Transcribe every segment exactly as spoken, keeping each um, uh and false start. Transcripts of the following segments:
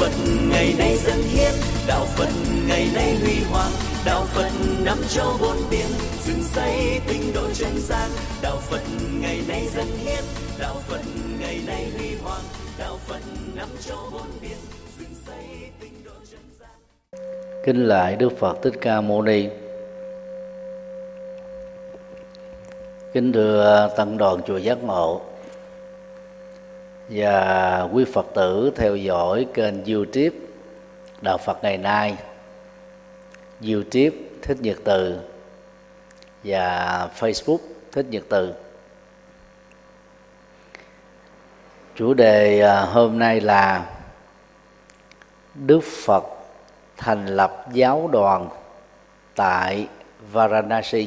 Phật ngày nay dân hiến, đạo Phật ngày nay huy hoàng, đạo Phật năm châu bốn biển, dựng xây tinh độ chân gian. Đạo Phật ngày nay dân hiến, đạo Phật ngày nay huy hoàng, đạo Phật năm châu bốn biển, dựng xây tinh độ chân gian. Kính lạy Đức Phật Thích Ca Mâu Ni. Kính thưa tăng đoàn chùa Giác Ngộ và quý Phật tử theo dõi kênh YouTube Đạo Phật Ngày Nay, YouTube Thích Nhật Từ và Facebook Thích Nhật Từ. Chủ đề hôm nay là Đức Phật thành lập giáo đoàn tại Varanasi.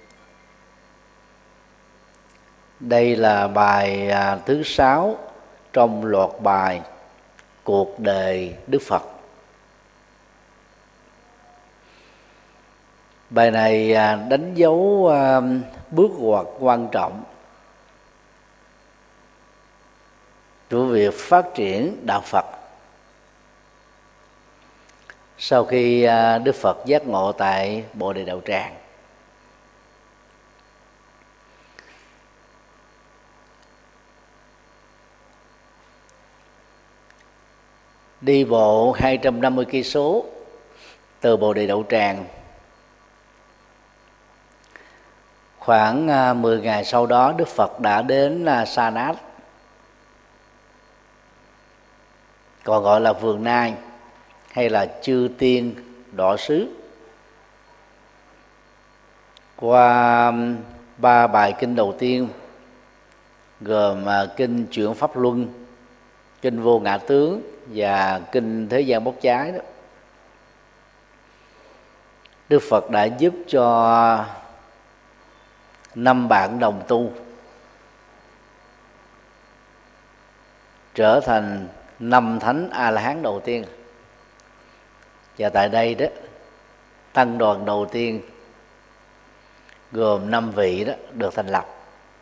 Đây là bài thứ sáu trong loạt bài Cuộc đời Đức Phật. Bài này đánh dấu bước ngoặt quan trọng của việc phát triển đạo Phật sau khi Đức Phật giác ngộ tại Bồ Đề Đạo Tràng. Đi bộ hai trăm năm mươi cây số từ Bồ Đề Đậu Tràng. Khoảng mười ngày sau đó, Đức Phật đã đến Sa Nát, còn gọi là Vườn Nai hay là Chư Tiên Đỏ Xứ. Qua ba bài kinh đầu tiên gồm kinh Chuyển Pháp Luân, kinh Vô Ngã Tướng và kinh Thế Gian Bốc Cháy đó, Đức Phật đã giúp cho năm bạn đồng tu trở thành năm thánh A La Hán đầu tiên. Và tại đây đó, tăng đoàn đầu tiên gồm năm vị đó được thành lập.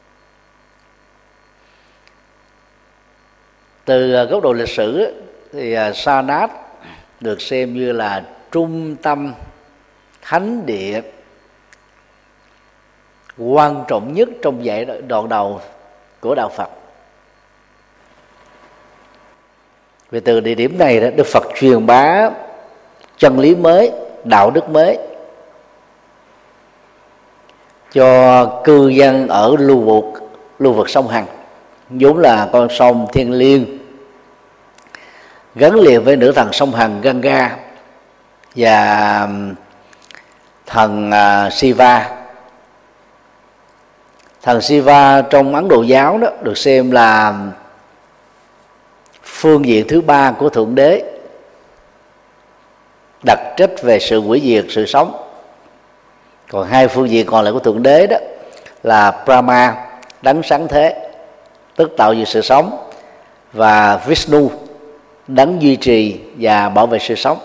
Từ góc độ lịch sử thì Sa Nát được xem như là trung tâm thánh địa quan trọng nhất trong giai đoạn đầu của đạo Phật. Vì từ địa điểm này đó, Đức Phật truyền bá chân lý mới, đạo đức mới cho cư dân ở lưu vực lưu vực sông Hằng, vốn là con sông thiêng liêng gắn liền với nữ thần sông Hằng Ganga và thần Shiva. Thần Shiva trong Ấn Độ giáo đó được xem là phương diện thứ ba của Thượng Đế, đặc trách về sự hủy diệt, sự sống. Còn hai phương diện còn lại của Thượng Đế đó là Brahma, đấng sáng thế, tức tạo dựng sự sống, và Vishnu, đấng duy trì và bảo vệ sự sống.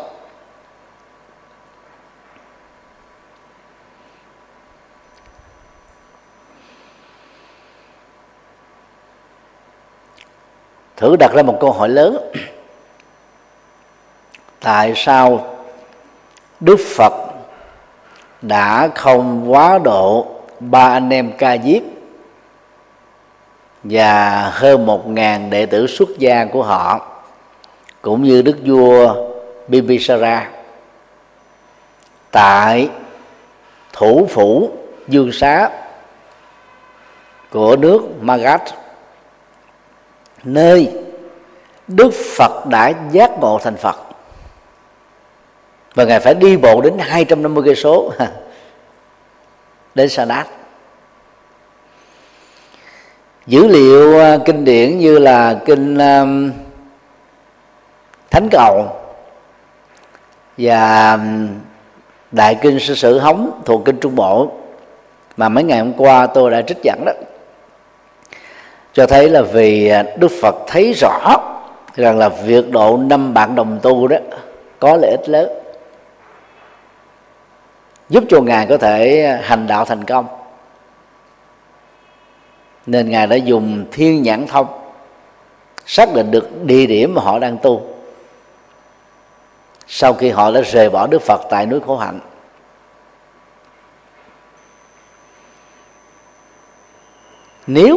Thử đặt ra một câu hỏi lớn: tại sao Đức Phật đã không quá độ ba anh em Ca Diếp và hơn một ngàn đệ tử xuất gia của họ, cũng như đức vua Bimbisara tại thủ phủ Dương Xá của nước Magadha, nơi Đức Phật đã giác ngộ thành Phật, và Ngài phải đi bộ đến hai trăm năm mươi cây số đến Sa Nát. Dữ liệu kinh điển như là kinh um, Thánh Cầu và Đại kinh Sư Sử Hống thuộc kinh Trung Bộ mà mấy ngày hôm qua tôi đã trích dẫn đó, cho thấy là vì Đức Phật thấy rõ rằng là việc độ năm bạn đồng tu đó có lợi ích lớn, giúp cho Ngài có thể hành đạo thành công, nên Ngài đã dùng thiên nhãn thông xác định được địa điểm mà họ đang tu sau khi họ đã rời bỏ Đức Phật tại núi Khổ Hạnh. Nếu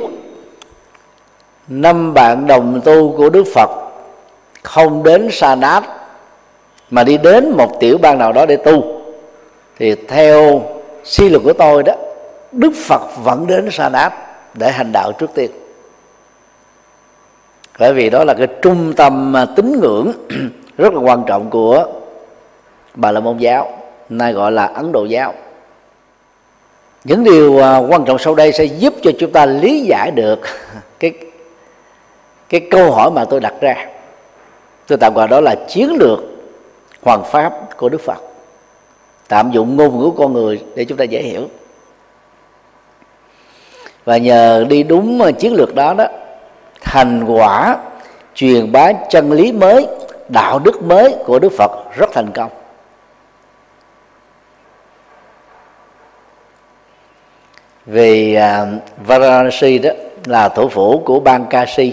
năm bạn đồng tu của Đức Phật không đến Sa Đát mà đi đến một tiểu bang nào đó để tu, thì theo suy luận của tôi đó, Đức Phật vẫn đến Sa Đát để hành đạo trước tiên. Bởi vì đó là cái trung tâm tín ngưỡng rất là quan trọng của Bà La Môn giáo, nay gọi là Ấn Độ giáo. Những điều quan trọng sau đây sẽ giúp cho chúng ta lý giải được cái cái câu hỏi mà tôi đặt ra. Tôi tạm gọi đó là chiến lược hoàn pháp của Đức Phật, tạm dụng ngôn ngữ con người để chúng ta dễ hiểu. Và nhờ đi đúng chiến lược đó đó, thành quả truyền bá chân lý mới, đạo đức mới của Đức Phật rất thành công. Vì uh, Varanasi đó là thủ phủ của bang Kashi,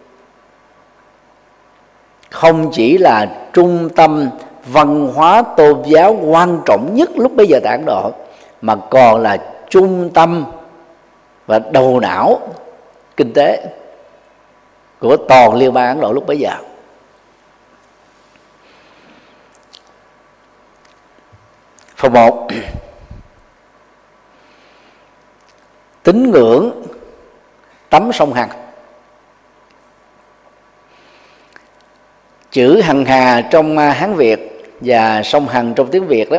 không chỉ là trung tâm văn hóa tôn giáo quan trọng nhất lúc bấy giờ tại Ấn Độ, mà còn là trung tâm và đầu não kinh tế của toàn liên bang Ấn Độ lúc bấy giờ. Phần một, tín ngưỡng tắm sông Hằng. Chữ Hằng Hà trong Hán Việt và sông Hằng trong tiếng Việt đó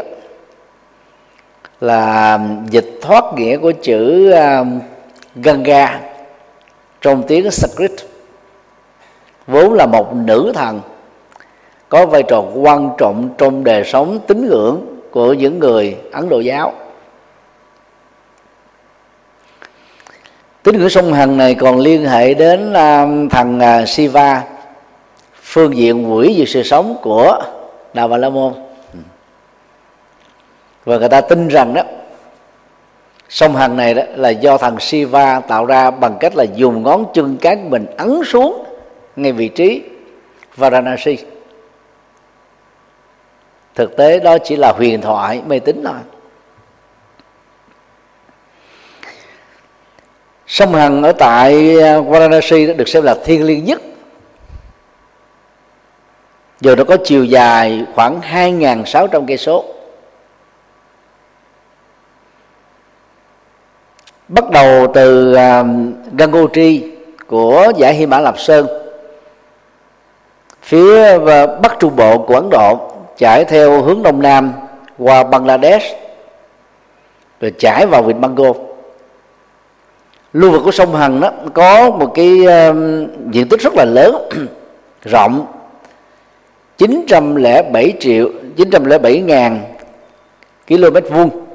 là dịch thoát nghĩa của chữ Ganga trong tiếng Sanskrit, vốn là một nữ thần có vai trò quan trọng trong đời sống tín ngưỡng của những người Ấn Độ giáo. Tín ngưỡng sông Hằng này còn liên hệ đến uh, thần uh, Shiva, phương diện hủy diệt sự sống của đạo Bà La Môn. Và người ta tin rằng đó, sông Hằng này đó là do thần Shiva tạo ra bằng cách là dùng ngón chân cái của mình ấn xuống ngay vị trí Varanasi. Thực tế đó chỉ là huyền thoại mê tín thôi. Sông Hằng ở tại Varanasi được xem là thiêng liêng nhất, giờ nó có chiều dài khoảng hai nghìn sáu trăm cây số. Bắt đầu từ uh, Gangotri của dãy Hy Mã Lạp Sơn, phía bắc trung bộ của Ấn Độ, chảy theo hướng đông nam qua Bangladesh, rồi chảy vào vịnh Bengal. Lưu vực của sông Hằng đó có một cái uh, diện tích rất là lớn, rộng chín trăm lẻ bảy triệu chín trăm lẻ bảy ngàn km vuông,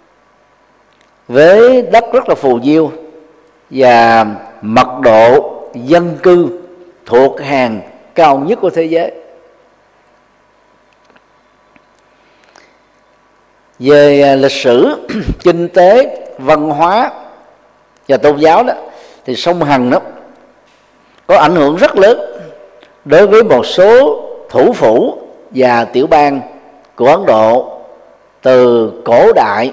với đất rất là phù diêu và mật độ dân cư thuộc hàng cao nhất của thế giới. Về lịch sử, kinh tế, văn hóa và tôn giáo đó, thì sông Hằng đó có ảnh hưởng rất lớn đối với một số thủ phủ và tiểu bang của Ấn Độ từ cổ đại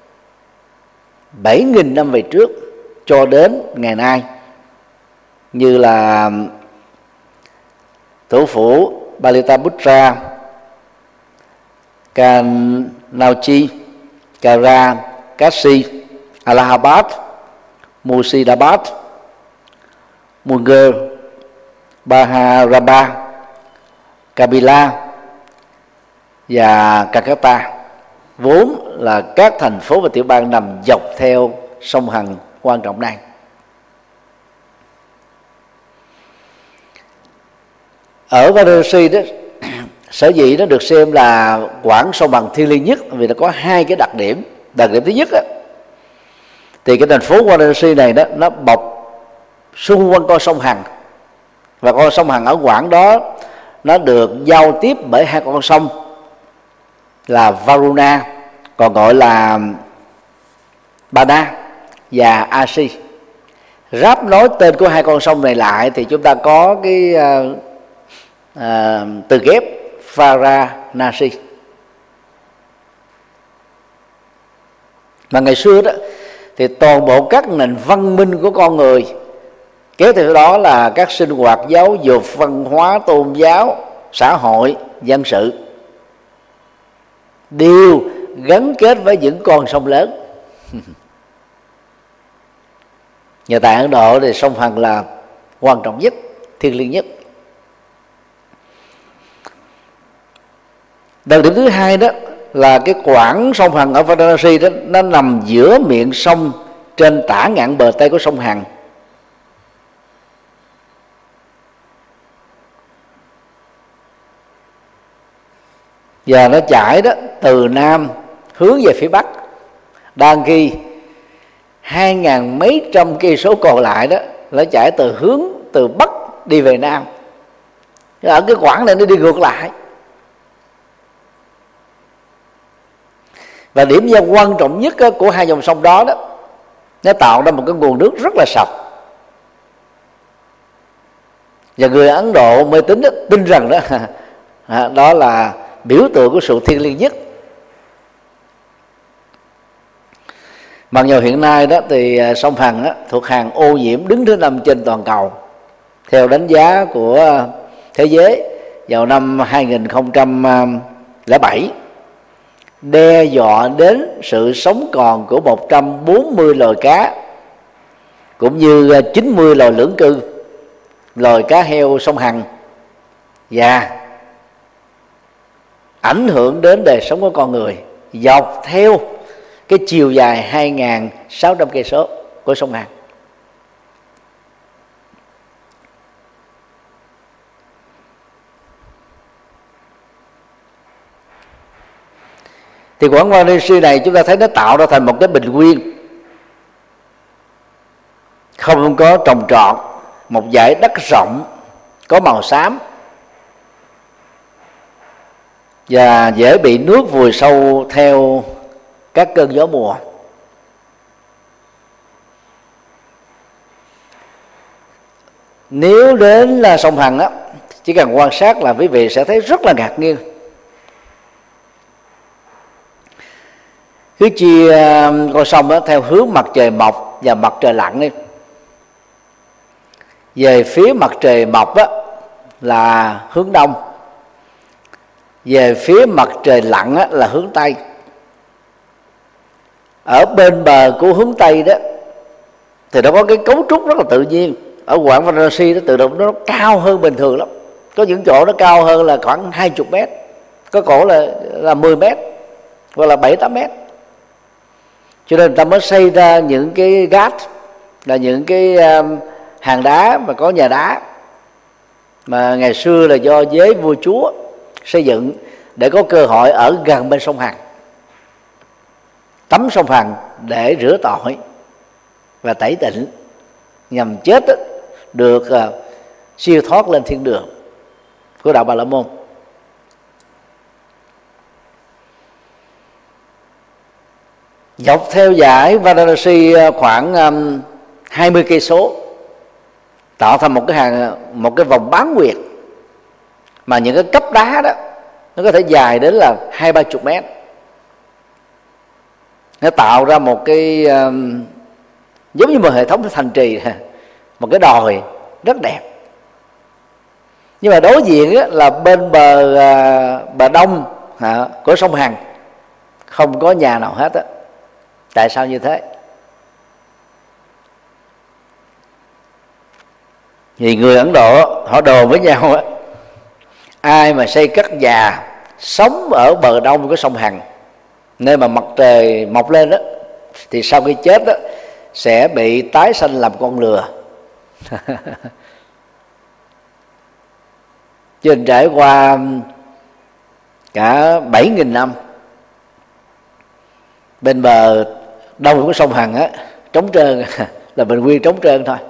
bảy nghìn năm về trước cho đến ngày nay, như là thủ phủ Pataliputra, Kanauji, Kara, Kashi, Allahabad, Murshidabad, Munger, Baharaba, Kabila và Calcutta, vốn là các thành phố và tiểu bang nằm dọc theo sông Hằng quan trọng này. Ở Varanasi đó, sở dĩ nó được xem là quãng sông Hằng thiêng liêng nhất vì nó có hai cái đặc điểm. Đặc điểm thứ nhất đó, thì cái thành phố Varanasi này đó nó bọc xung quanh con sông Hằng, và con sông Hằng ở quãng đó nó được giao tiếp bởi hai con sông là Varuna, còn gọi là Bana, và Asi. Ráp nối tên của hai con sông này lại thì chúng ta có cái uh, uh, từ ghép Varanasi. Mà ngày xưa đó thì toàn bộ các nền văn minh của con người, kéo theo đó là các sinh hoạt giáo dục, văn hóa, tôn giáo, xã hội, dân sự, đều gắn kết với những con sông lớn. Nhà tại Ấn Độ thì sông Hằng là quan trọng nhất, thiêng liêng nhất. Đặc điểm thứ hai đó là cái quãng sông Hằng ở Varanasi đó, nó nằm giữa miệng sông trên tả ngạn bờ tây của sông Hằng. Và nó chảy đó từ nam hướng về phía bắc, đang khi hai ngàn mấy trăm cây số còn lại đó nó chảy từ hướng từ bắc đi về nam. Ở cái quãng này nó đi ngược lại. Và điểm giao quan trọng nhất của hai dòng sông đó đó, nó tạo ra một cái nguồn nước rất là sạch. Và người Ấn Độ mê tín đó, tin rằng đó đó là biểu tượng của sự thiêng liêng nhất. Mặc dù hiện nay đó thì sông Hằng đó, thuộc hàng ô nhiễm đứng thứ năm trên toàn cầu theo đánh giá của thế giới vào năm hai nghìn không trăm lẻ bảy, đe dọa đến sự sống còn của một trăm bốn mươi loài cá, cũng như chín mươi loài lưỡng cư, loài cá heo sông Hằng, và ảnh hưởng đến đời sống của con người dọc theo cái chiều dài hai nghìn sáu trăm cây số của sông Hằng. Thì quãng Varanasi này chúng ta thấy nó tạo ra thành một cái bình nguyên không có trồng trọt, một dải đất rộng có màu xám và dễ bị nước vùi sâu theo các cơn gió mùa. Nếu đến là sông Hằng á, chỉ cần quan sát là quý vị sẽ thấy rất là ngạc nhiên. Cứ chia con sông đó theo hướng mặt trời mọc và mặt trời lặn đi. Về phía mặt trời mọc đó là hướng đông, về phía mặt trời lặn đó là hướng tây. Ở bên bờ của hướng tây đó thì nó có cái cấu trúc rất là tự nhiên. Ở quãng Varanasi nó tự động nó cao hơn bình thường lắm. Có những chỗ nó cao hơn là khoảng hai mươi mét, có cổ là là mười mét hoặc là bảy tám mét. Cho nên người ta mới xây ra những cái gác, là những cái um, hàng đá mà có nhà đá mà ngày xưa là do giới vua chúa xây dựng để có cơ hội ở gần bên sông Hằng, tắm sông Hằng để rửa tội và tẩy tịnh, nhằm chết đó, được uh, siêu thoát lên thiên đường của đạo Bà La Môn. Dọc theo dải Varanasi khoảng um, hai mươi cây số, tạo thành một cái hàng một cái vòng bán nguyệt mà những cái cấp đá đó nó có thể dài đến là hai ba chục mét. Nó tạo ra một cái um, giống như một hệ thống thành trì, một cái đồi rất đẹp. Nhưng mà đối diện á, là bên bờ uh, bờ đông à, của sông Hằng không có nhà nào hết á. Tại sao như thế? Vì người Ấn Độ họ đồn với nhau á, ai mà xây cất nhà sống ở bờ đông của sông Hằng, nơi mà mặt trời mọc lên đó, thì sau khi chết đó sẽ bị tái sanh làm con lừa. Cho nên trải qua cả bảy nghìn năm, bên bờ đông của sông Hằng á trống trơn, là bình nguyên trống trơn thôi.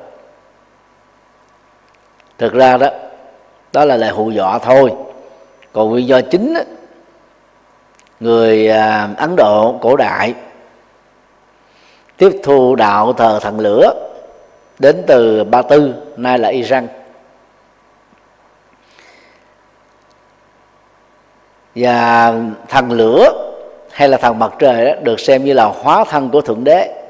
Thực ra đó đó là lời hù dọa thôi. Còn nguyên do chính á, người à, Ấn Độ cổ đại tiếp thu đạo thờ thần lửa đến từ Ba Tư, nay là Iran. Và thần lửa hay là thần mặt trời đó được xem như là hóa thân của Thượng Đế.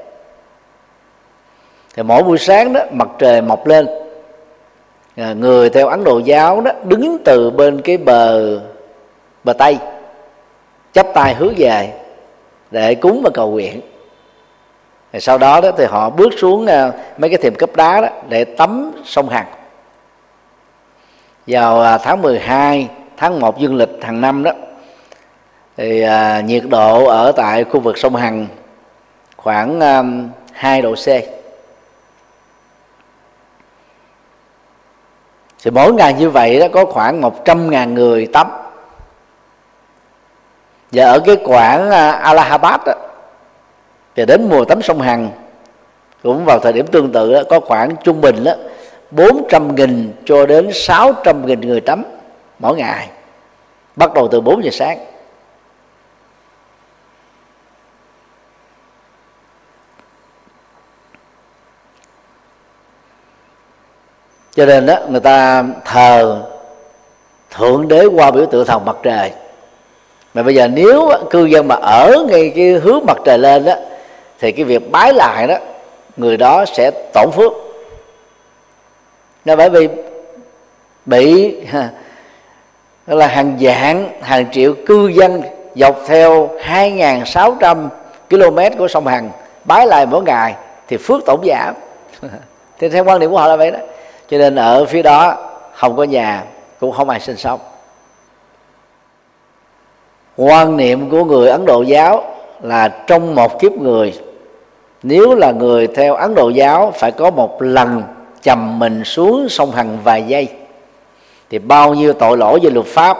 Thì mỗi buổi sáng đó mặt trời mọc lên, người theo Ấn Độ giáo đó đứng từ bên cái bờ bờ Tây, chắp tay hướng về để cúng và cầu nguyện. Rồi sau đó, đó thì họ bước xuống mấy cái thềm cấp đá đó để tắm sông Hằng. Vào tháng mười hai, tháng một dương lịch hàng năm đó thì à, nhiệt độ ở tại khu vực sông Hằng khoảng à, hai độ C. Thì mỗi ngày như vậy đó có khoảng một trăm ngàn người tắm. Và ở cái quảng à, Allahabad đó, thì đến mùa tắm sông Hằng cũng vào thời điểm tương tự đó, có khoảng trung bình đó bốn trăm nghìn cho đến sáu trăm nghìn người tắm mỗi ngày, bắt đầu từ bốn giờ sáng. Cho nên đó người ta thờ Thượng Đế qua biểu tượng thần mặt trời. Mà bây giờ nếu cư dân mà ở ngay cái hướng mặt trời lên đó, thì cái việc bái lại đó, người đó sẽ tổn phước. Nó bởi vì bị là hàng vạn, hàng triệu cư dân dọc theo hai nghìn sáu trăm ki lô mét của sông Hằng bái lại mỗi ngày thì phước tổn giảm. Thì theo quan điểm của họ là vậy đó. Cho nên ở phía đó không có nhà, cũng không ai sinh sống. Quan niệm của người Ấn Độ giáo là trong một kiếp người, nếu là người theo Ấn Độ giáo phải có một lần chầm mình xuống sông Hằng vài giây, thì bao nhiêu tội lỗi về luật pháp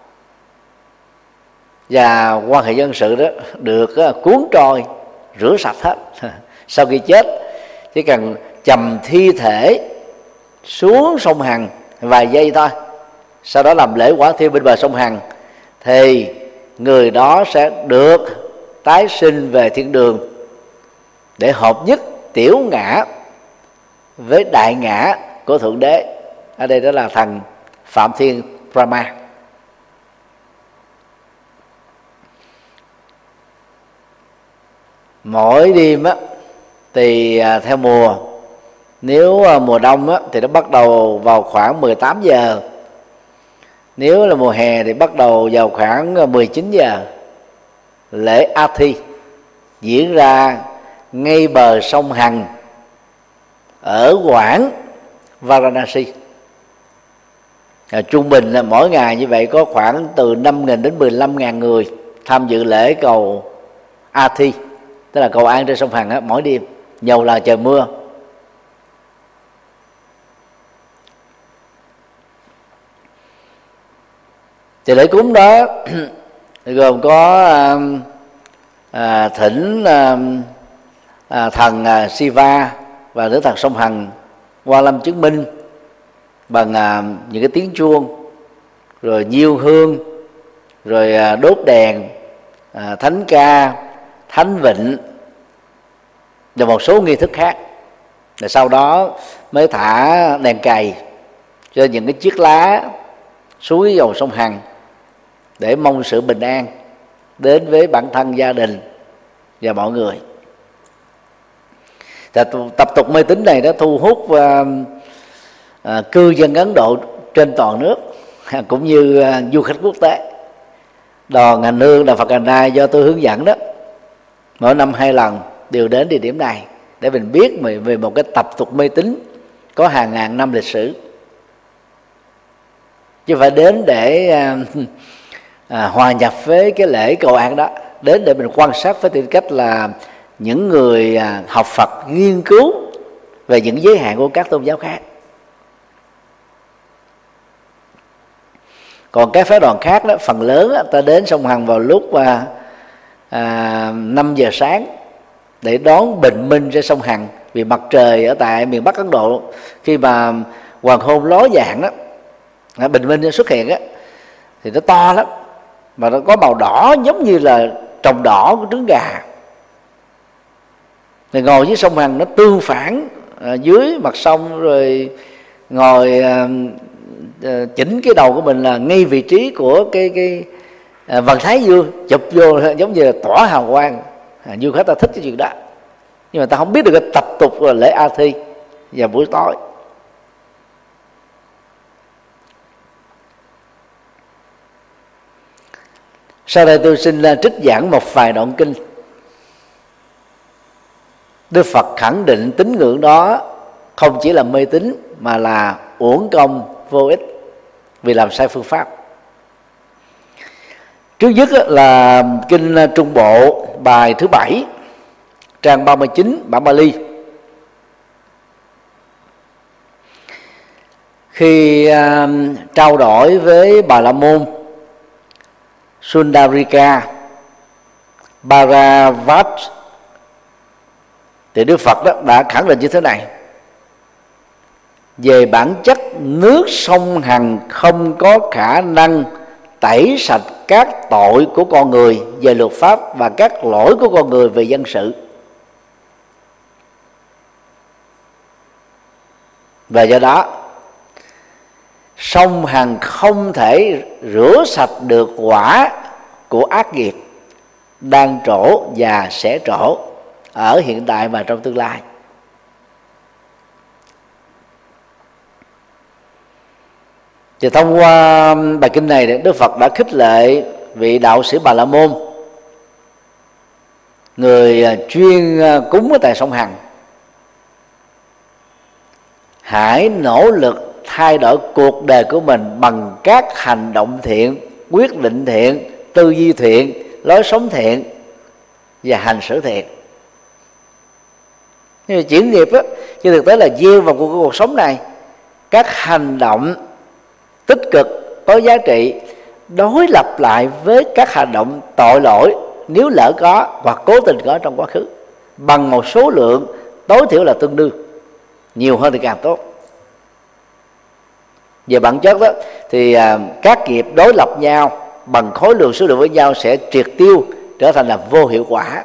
và quan hệ dân sự đó được cuốn trôi, rửa sạch hết. Sau khi chết chỉ cần chầm thi thể xuống sông Hằng vài giây thôi, sau đó làm lễ quả thiêu bên bờ sông Hằng, thì người đó sẽ được tái sinh về thiên đường để hợp nhất tiểu ngã với đại ngã của Thượng Đế. Ở đây đó là thần Phạm Thiên Brahma. Mỗi đêm á thì theo mùa, nếu mùa đông á thì nó bắt đầu vào khoảng mười tám giờ, nếu là mùa hè thì bắt đầu vào khoảng mười chín giờ. Lễ Athi diễn ra ngay bờ sông Hằng ở quảng Varanasi. À, trung bình là mỗi ngày như vậy có khoảng từ năm nghìn đến mười lăm ngàn người tham dự lễ cầu Athi, tức là cầu an trên sông Hằng á, mỗi đêm, dầu là trời mưa. Thì lễ cúng đó gồm có à, à, thỉnh à, à, thần à, Shiva và nữ thần sông Hằng Hoa Lâm chứng minh bằng à, những cái tiếng chuông, rồi nhiêu hương, rồi à, đốt đèn, à, thánh ca, thánh vịnh và một số nghi thức khác. Rồi sau đó mới thả đèn cày trên những cái chiếc lá suối dòng sông Hằng để mong sự bình an đến với bản thân, gia đình và mọi người. Tập tục mê tín này đã thu hút uh, uh, cư dân Ấn Độ trên toàn nước cũng như uh, du khách quốc tế. Đoàn hành hương Đạo Phật Ngày Nay do tôi hướng dẫn đó, mỗi năm hai lần đều đến địa điểm này để mình biết về một cái tập tục mê tín có hàng ngàn năm lịch sử, chứ phải đến để uh, À, hòa nhập với cái lễ cầu an đó, đến để mình quan sát với tư cách là những người à, học Phật nghiên cứu về những giới hạn của các tôn giáo khác. Còn các phái đoàn khác đó, phần lớn đó, ta đến sông Hằng vào lúc à, à, năm giờ sáng để đón bình minh trên sông Hằng. Vì mặt trời ở tại miền Bắc Ấn Độ khi mà hoàng hôn ló dạng đó, bình minh xuất hiện á, thì nó to lắm, mà nó có màu đỏ giống như là trồng đỏ của trứng gà. Rồi ngồi dưới sông Hằng nó tương phản à, dưới mặt sông, rồi ngồi à, à, chỉnh cái đầu của mình là ngay vị trí của cái cái à, vầng thái dương chụp vô giống như là tỏa hào quang, à, du khách ta thích cái chuyện đó, nhưng mà ta không biết được cái tập tục là lễ A Thi vào buổi tối. Sau đây tôi xin trích giảng một vài đoạn kinh. Đức Phật khẳng định tín ngưỡng đó không chỉ là mê tín mà là uổng công vô ích vì làm sai phương pháp. Trước nhất là kinh Trung Bộ bài thứ bảy, trang ba mươi chín, bản Bali. Khi uh, trao đổi với Bà La Môn Sundarika Bharavat, thì Đức Phật đó đã khẳng định như thế này: về bản chất, nước sông Hằng không có khả năng tẩy sạch các tội của con người về luật pháp và các lỗi của con người về dân sự. Và do đó sông Hằng không thể rửa sạch được quả của ác nghiệp đang trổ và sẽ trổ ở hiện tại và trong tương lai. Thì thông qua bài kinh này, Đức Phật đã khích lệ vị đạo sĩ Bà La Môn, người chuyên cúng ở tại sông Hằng, hãy nỗ lực thay đổi cuộc đời của mình bằng các hành động thiện, quyết định thiện, tư duy thiện, lối sống thiện và hành xử thiện. Nhưng mà chuyển nghiệp á, chứ thực tế là gieo vào cuộc, cuộc sống này các hành động tích cực có giá trị đối lập lại với các hành động tội lỗi nếu lỡ có hoặc cố tình có trong quá khứ, bằng một số lượng tối thiểu là tương đương, nhiều hơn thì càng tốt. Về bản chất đó thì à, các nghiệp đối lập nhau bằng khối lượng số lượng với nhau sẽ triệt tiêu, trở thành là vô hiệu quả.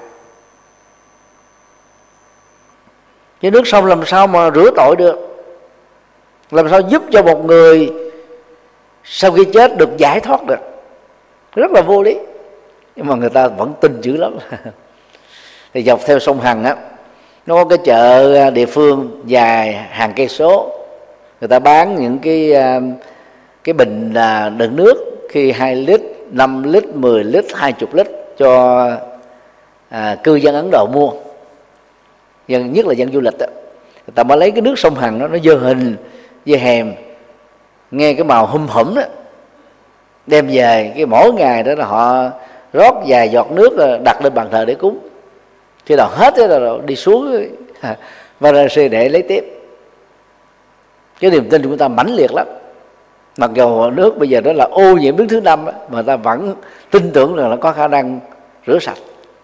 Chứ nước sông làm sao mà rửa tội được, làm sao giúp cho một người sau khi chết được giải thoát được, rất là vô lý. Nhưng mà người ta vẫn tin dữ lắm. Thì dọc theo sông Hằng á, nó có cái chợ địa phương dài hàng cây số, người ta bán những cái cái bình đựng nước khi hai lít, năm lít, mười lít, hai mươi lít cho à, cư dân Ấn Độ mua, dân nhất là dân du lịch đó. Người ta mới lấy cái nước sông Hằng đó, nó dơ hình dơ hèm, nghe cái màu hum hủm đó, đem về cái mỗi ngày đó là họ rót vài giọt nước đặt lên bàn thờ để cúng. Khi nào hết rồi đi xuống Varanasi để lấy tiếp. Cái niềm tin của chúng ta mãnh liệt lắm. Mặc dù nước bây giờ đó là ô nhiễm đứng thứ năm, mà người ta vẫn tin tưởng rằng nó có khả năng rửa sạch.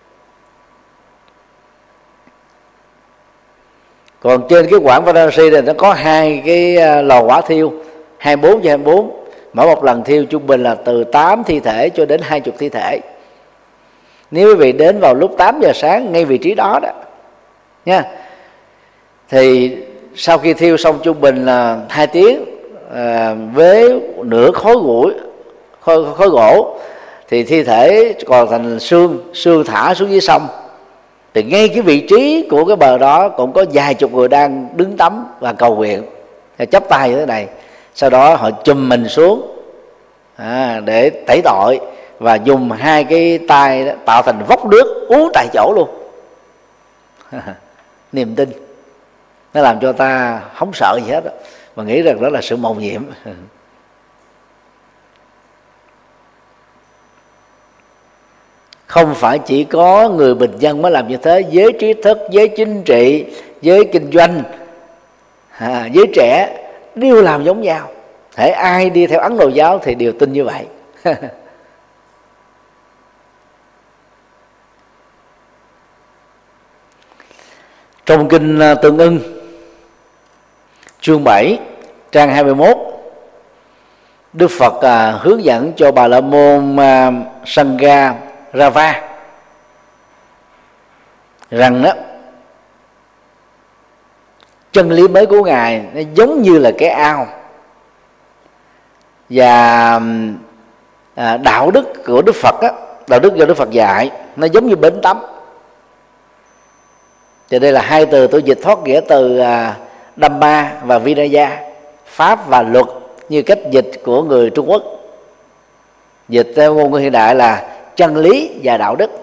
Còn trên cái quảng Varanasi này nó có hai cái lò hỏa thiêu hai mươi bốn trên hai mươi bốn, mỗi một lần thiêu trung bình là từ tám thi thể cho đến hai mươi thi thể. Nếu quý vị đến vào lúc tám giờ sáng ngay vị trí đó đó nha, thì sau khi thiêu xong trung bình là hai tiếng à, với nửa khối gỗ khối, khối gỗ thì thi thể còn thành xương, xương thả xuống dưới sông. Thì ngay cái vị trí của cái bờ đó cũng có vài chục người đang đứng tắm và cầu nguyện, chắp tay như thế này. Sau đó họ chùm mình xuống à, để tẩy tội, và dùng hai cái tay đó, tạo thành vốc nước uống tại chỗ luôn. Niềm tin nó làm cho ta không sợ gì hết đó, mà nghĩ rằng đó là sự mầu nhiệm. Không phải chỉ có người bình dân mới làm như thế, giới trí thức, giới chính trị, giới kinh doanh, à, giới trẻ đều làm giống nhau. Hễ ai đi theo Ấn Độ giáo thì đều tin như vậy. Trong kinh Tương Ưng chương bảy trang hai mươi mốt, Đức Phật à, hướng dẫn cho Bà La Môn à, Sangha Rava rằng đó, chân lý mới của Ngài nó giống như là cái ao, và à, đạo đức của Đức Phật á, đạo đức do Đức Phật dạy nó giống như bến tắm. Thì đây là hai từ tôi dịch thoát nghĩa từ à, Dhamma và Vinaya, pháp và luật, như cách dịch của người Trung Quốc. Dịch theo ngôn ngữ hiện đại là chân lý và đạo đức,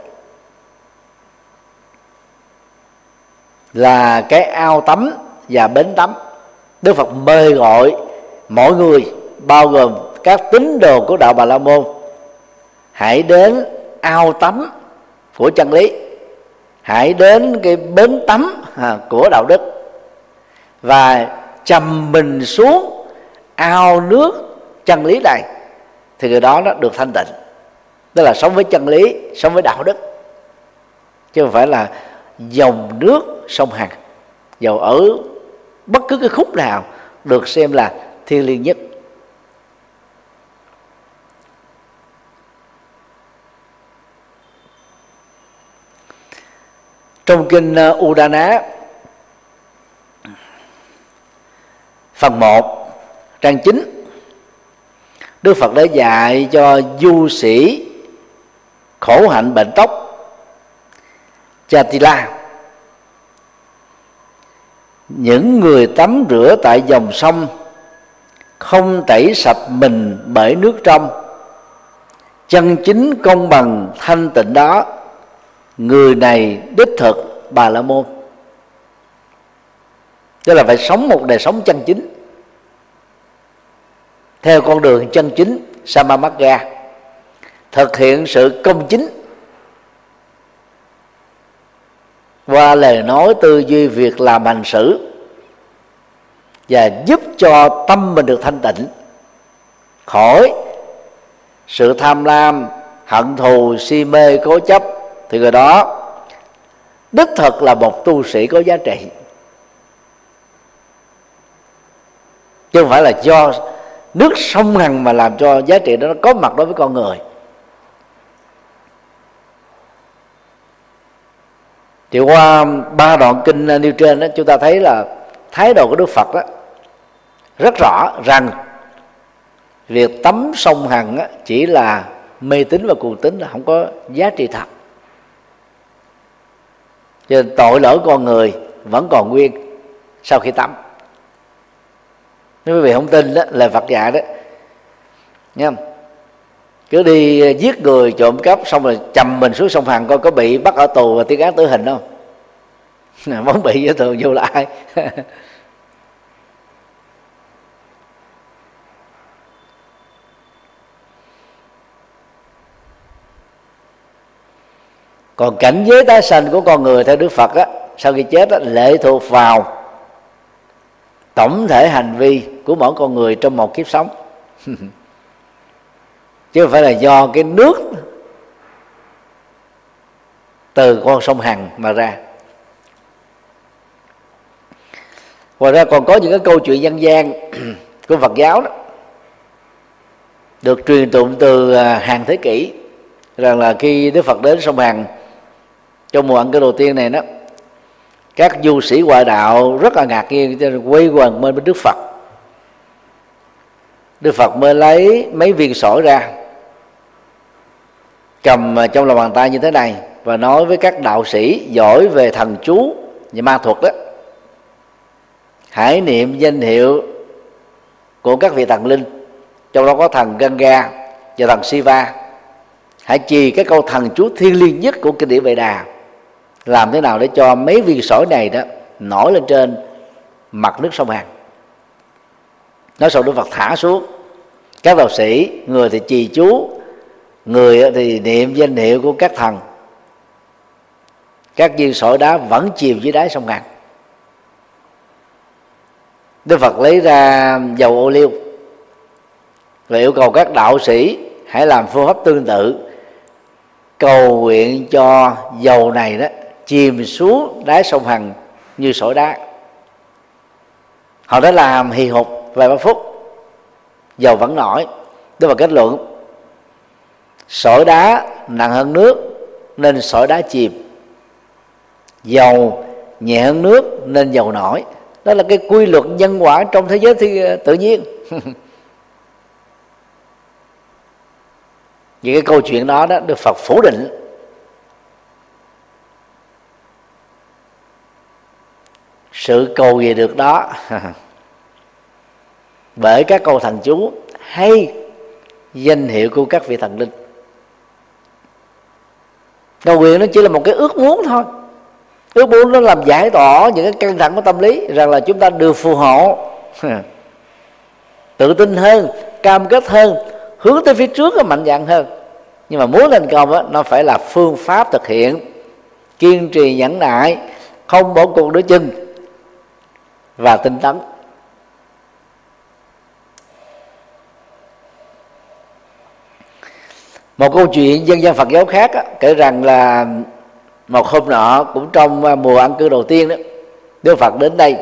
là cái ao tắm và bến tắm. Đức Phật mời gọi mọi người, bao gồm các tín đồ của đạo Bà La Môn, hãy đến ao tắm của chân lý, hãy đến cái bến tắm à, của đạo đức, và chầm mình xuống ao nước chân lý này, thì người đó nó được thanh tịnh. Tức là sống với chân lý, sống với đạo đức, chứ không phải là dòng nước sông Hằng, dầu ở bất cứ cái khúc nào được xem là thiêng liêng nhất. Trong kinh Udana phần một trang chín, Đức Phật đã dạy cho du sĩ khổ hạnh bệnh tóc Chatila, những người tắm rửa tại dòng sông không tẩy sạch mình bởi nước trong, chân chính công bằng thanh tịnh đó, người này đích thực Bà La Môn. Tức là phải sống một đời sống chân chính, theo con đường chân chính Samamagga, thực hiện sự công chính qua lời nói, tư duy, việc làm, hành xử, và giúp cho tâm mình được thanh tịnh khỏi sự tham lam, hận thù, si mê, cố chấp, thì người đó đích thực là một tu sĩ có giá trị, chứ không phải là do nước sông Hằng mà làm cho giá trị đó nó có mặt đối với con người. Thì qua ba đoạn kinh nêu trên đó, chúng ta thấy là thái độ của Đức Phật đó rất rõ rằng việc tắm sông Hằng á, chỉ là mê tín và cuồng tín, là không có giá trị thật. Cho nên tội lỗi con người vẫn còn nguyên sau khi tắm. Nếu quý vị không tin đó, lời Phật dạy đó, nghe không? Cứ đi giết người, trộm cắp, xong rồi chầm mình xuống sông Hằng coi có bị bắt ở tù và tuyên án tử hình không? Vẫn bị với thường vô là ai? Còn cảnh giới tái sanh của con người theo Đức Phật á, sau khi chết á, lệ thuộc vào tổng thể hành vi của mỗi con người trong một kiếp sống, chứ không phải là do cái nước từ con sông Hằng mà ra. Ngoài ra còn có những cái câu chuyện dân gian của Phật giáo đó, được truyền tụng từ hàng thế kỷ, rằng là khi Đức Phật đến sông Hằng trong mùa ăn cơm đầu tiên này đó, các du sĩ ngoại đạo rất là ngạc nhiên, quây quần bên Đức Phật. Đức Phật mới lấy mấy viên sỏi ra, cầm trong lòng bàn tay như thế này, và nói với các đạo sĩ giỏi về thần chú và ma thuật đó: hãy niệm danh hiệu của các vị thần linh, trong đó có thần Ganga và thần Shiva. Hãy trì cái câu thần chú thiêng liêng nhất của kinh điển Vệ Đà, làm thế nào để cho mấy viên sỏi này đó nổi lên trên mặt nước sông Hằng. Nói xong Đức Phật thả xuống. Các đạo sĩ, người thì trì chú, người thì niệm danh hiệu của các thần. Các viên sỏi đá vẫn chìm dưới đáy sông Hằng. Đức Phật lấy ra dầu ô liu và yêu cầu các đạo sĩ hãy làm phương pháp tương tự, cầu nguyện cho dầu này đó chìm xuống đáy sông Hằng như sỏi đá. Họ đã làm hì hục vài ba phút, dầu vẫn nổi. Đức Phật kết luận sỏi đá nặng hơn nước nên sỏi đá chìm, dầu nhẹ hơn nước nên dầu nổi. Đó là cái quy luật nhân quả trong thế giới thì tự nhiên. những cái câu chuyện đó đó Đức Phật phủ định. Sự cầu về được đó bởi các câu thần chú hay danh hiệu của các vị thần linh. Cầu nguyện nó chỉ là một cái ước muốn thôi. Ước muốn nó làm giải tỏa những cái căng thẳng của tâm lý, rằng là chúng ta được phù hộ, tự tin hơn, cam kết hơn, hướng tới phía trước, mạnh dạn hơn. Nhưng mà muốn thành công đó, nó phải là phương pháp thực hiện, kiên trì nhẫn nại, không bỏ cuộc nửa chừng và tinh tấn. Một câu chuyện dân gian Phật giáo khác á, kể rằng là một hôm nọ cũng trong mùa an cư đầu tiên đó, Đức Phật đến đây.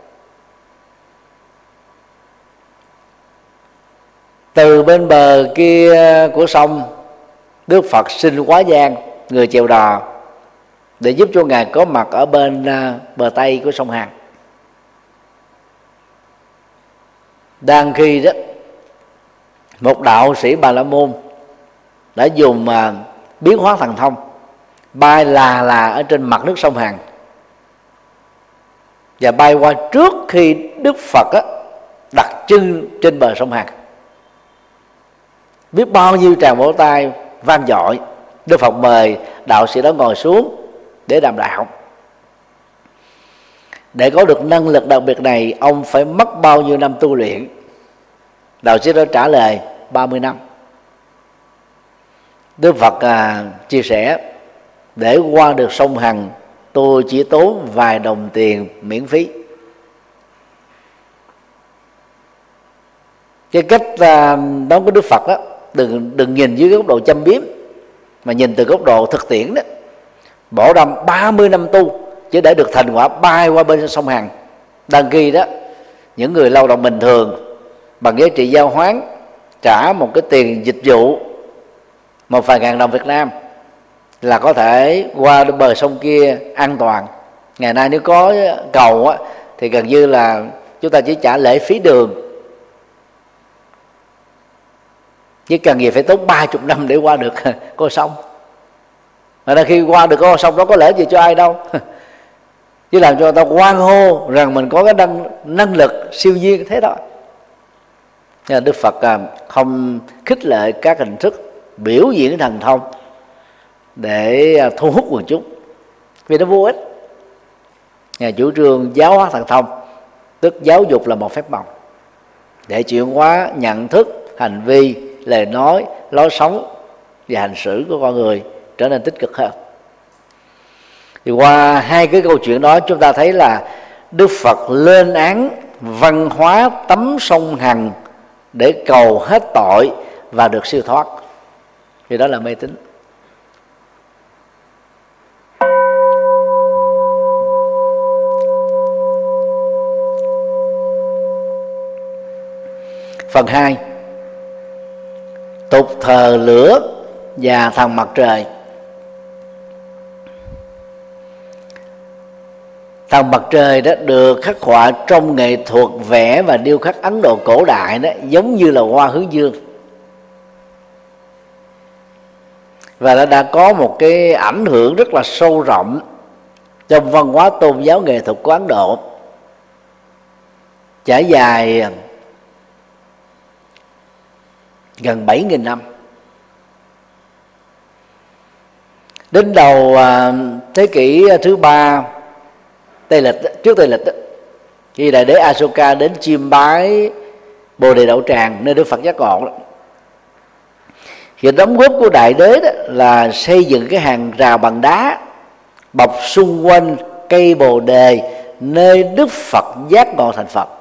Từ bên bờ kia của sông, Đức Phật xin quá giang người chèo đò để giúp cho Ngài có mặt ở bên bờ Tây của sông Hàn. Đang khi đó, một đạo sĩ Bà La Môn đã dùng biến hóa thần thông bay là là ở trên mặt nước sông Hàn, và bay qua trước khi Đức Phật á, đặt chân trên bờ sông Hàn. Biết bao nhiêu tràng vỗ tay vang dội. Đức Phật mời đạo sĩ đó ngồi xuống để đàm đạo. Để có được năng lực đặc biệt này, ông phải mất bao nhiêu năm tu luyện? Đạo sĩ đó trả lời ba mươi năm. Đức Phật à, chia sẻ, để qua được sông Hằng tôi chỉ tốn vài đồng tiền miễn phí. Cái cách à, đó của Đức Phật đó, đừng đừng nhìn dưới góc độ châm biếm, mà nhìn từ góc độ thực tiễn đó. Bỏ ra ba mươi năm tu chỉ để được thành quả bay qua bên sông Hằng. Đăng khi đó, những người lao động bình thường bằng giá trị giao hoán trả một cái tiền dịch vụ một vài ngàn đồng Việt Nam là có thể qua bờ sông kia an toàn. Ngày nay nếu có cầu á, thì gần như là chúng ta chỉ trả lệ phí đường, chứ cần gì phải tốn ba chục năm để qua được con sông. Mà khi qua được con sông đó có lẽ gì cho ai đâu, chứ làm cho người ta hoan hô rằng mình có cái năng, năng lực siêu nhiên thế thôi. Nhưng Đức Phật không khích lệ các hình thức biểu diễn thần thông để thu hút quần chúng, vì nó vô ích. Ngài chủ trương giáo hóa thần thông, tức giáo dục là một phép màu để chuyển hóa nhận thức, hành vi, lời nói, lối sống và hành xử của con người trở nên tích cực hơn. Thì qua hai cái câu chuyện đó, chúng ta thấy là Đức Phật lên án văn hóa tắm sông Hằng để cầu hết tội và được siêu thoát, vì đó là mê tín. Phần hai, tục thờ lửa và thần mặt trời. Thần mặt trời đó được khắc họa trong nghệ thuật vẽ và điêu khắc Ấn Độ cổ đại đó, giống như là hoa hướng dương, và nó đã có một cái ảnh hưởng rất là sâu rộng trong văn hóa tôn giáo nghệ thuật của Ấn Độ, trải dài gần bảy nghìn năm. Đến đầu thế kỷ thứ ba Tây lịch, trước Tây lịch, khi đại đế Asoka đến chiêm bái Bồ Đề Đậu Tràng nơi Đức Phật giác ngộ, thì đóng góp của đại đế đó là xây dựng cái hàng rào bằng đá bọc xung quanh cây Bồ Đề nơi Đức Phật giác ngộ thành Phật.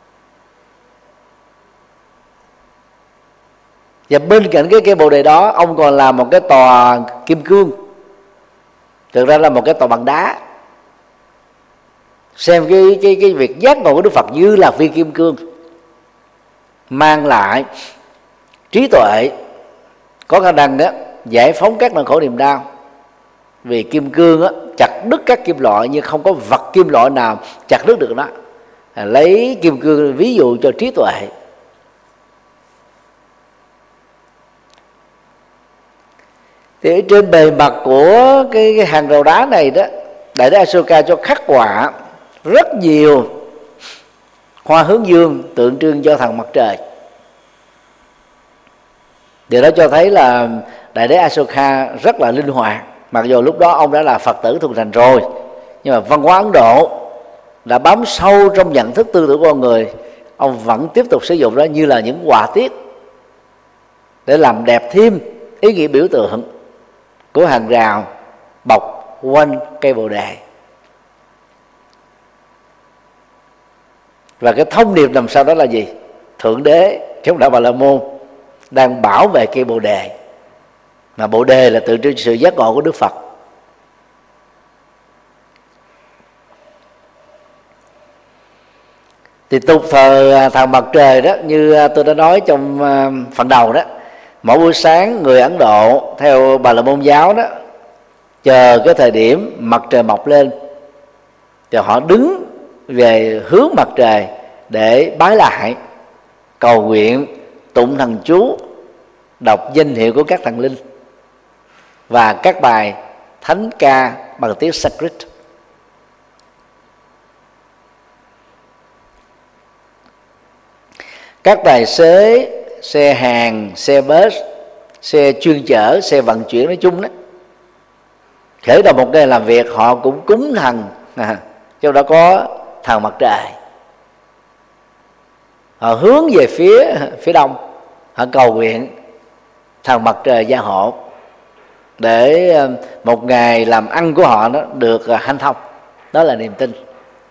Và bên cạnh cái cây Bồ Đề đó, ông còn làm một cái tòa kim cương, thực ra là một cái tòa bằng đá, xem cái cái cái việc giác ngộ của Đức Phật như là viên kim cương, mang lại trí tuệ có khả năng đó giải phóng các nỗi khổ niềm đau. Vì kim cương á, chặt đứt các kim loại, nhưng không có vật kim loại nào chặt đứt được nó. À, lấy kim cương ví dụ cho trí tuệ. Thì trên bề mặt của cái, cái hàng rào đá này đó, Đại đế Asoka cho khắc họa rất nhiều hoa hướng dương tượng trưng cho thần mặt trời. Điều đó cho thấy là Đại đế Asoka rất là linh hoạt. Mặc dù lúc đó ông đã là Phật tử thuần thành rồi, nhưng mà văn hóa Ấn Độ đã bám sâu trong nhận thức tư tưởng của con người, ông vẫn tiếp tục sử dụng đó như là những họa tiết để làm đẹp thêm ý nghĩa biểu tượng của hàng rào bọc quanh cây bồ đề. Và cái thông điệp nằm sau đó là gì? Thượng đế trong đạo Bà La Môn đang bảo vệ cây bồ đề, mà bồ đề là tượng trưng sự giác ngộ của Đức Phật. Thì tục thờ thần mặt trời đó, như tôi đã nói trong phần đầu đó, mỗi buổi sáng người Ấn Độ theo Bà La Môn giáo đó, chờ cái thời điểm mặt trời mọc lên thì họ đứng về hướng mặt trời để bái lại, cầu nguyện, tụng thần chú, đọc danh hiệu của các thần linh và các bài thánh ca bằng tiếng Sanskrit. Các tài xế xe hàng, xe bus, xe chuyên chở, xe vận chuyển nói chung đó, khởi đầu một ngày làm việc họ cũng cúng thần, à, trong đó có thần mặt trời. Họ hướng về phía phía đông, họ cầu nguyện thần mặt trời gia hộ để một ngày làm ăn của họ nó được hanh thông. Đó là niềm tin.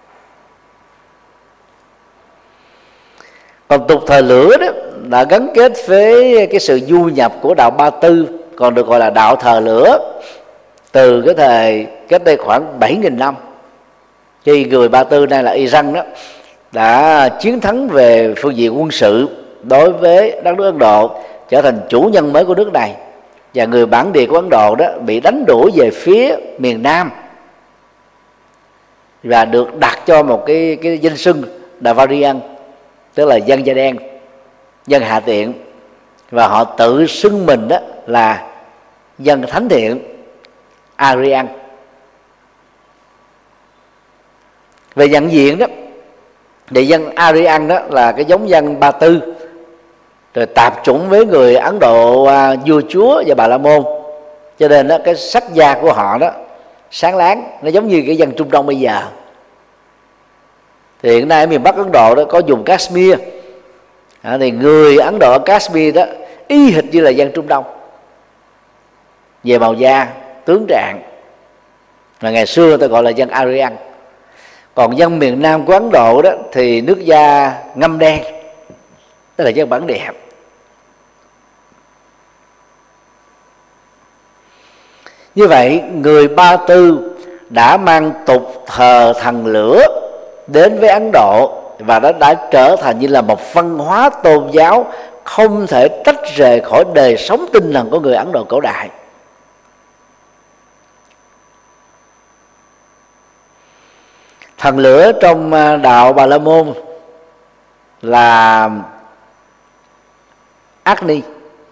Còn tục thờ lửa đó đã gắn kết với cái sự du nhập của đạo Ba Tư, còn được gọi là đạo thờ lửa, từ cái thời cách đây khoảng bảy nghìn năm, khi người Ba Tư nay là Iran đó đã chiến thắng về phương diện quân sự đối với đất nước Ấn Độ, trở thành chủ nhân mới của nước này, và người bản địa của Ấn Độ đó bị đánh đuổi về phía miền Nam và được đặt cho một cái cái danh xưng Davarian, tức là dân da đen, dân hạ tiện, và họ tự xưng mình đó là dân thánh thiện Aryan. Về nhận diện đó, thì dân Aryan đó là cái giống dân Ba Tư, rồi tạp chủng với người Ấn Độ uh, vua chúa và Bà La Môn, cho nên đó cái sắc da của họ đó sáng láng, nó giống như cái dân Trung Đông bây giờ. Thì hiện nay ở miền Bắc Ấn Độ đó có vùng Kashmir, à, thì người Ấn Độ ở Kashmir đó y hệt như là dân Trung Đông về màu da, tướng trạng, mà ngày xưa ta gọi là dân Aryan. Còn dân miền Nam của Ấn Độ đó thì nước da ngâm đen, tức là dân bản địa. Như vậy người Ba Tư đã mang tục thờ thần lửa đến với Ấn Độ, và nó đã trở thành như là một văn hóa tôn giáo không thể tách rời khỏi đời sống tinh thần của người Ấn Độ cổ đại. Thần lửa trong đạo Bà La Môn là Agni,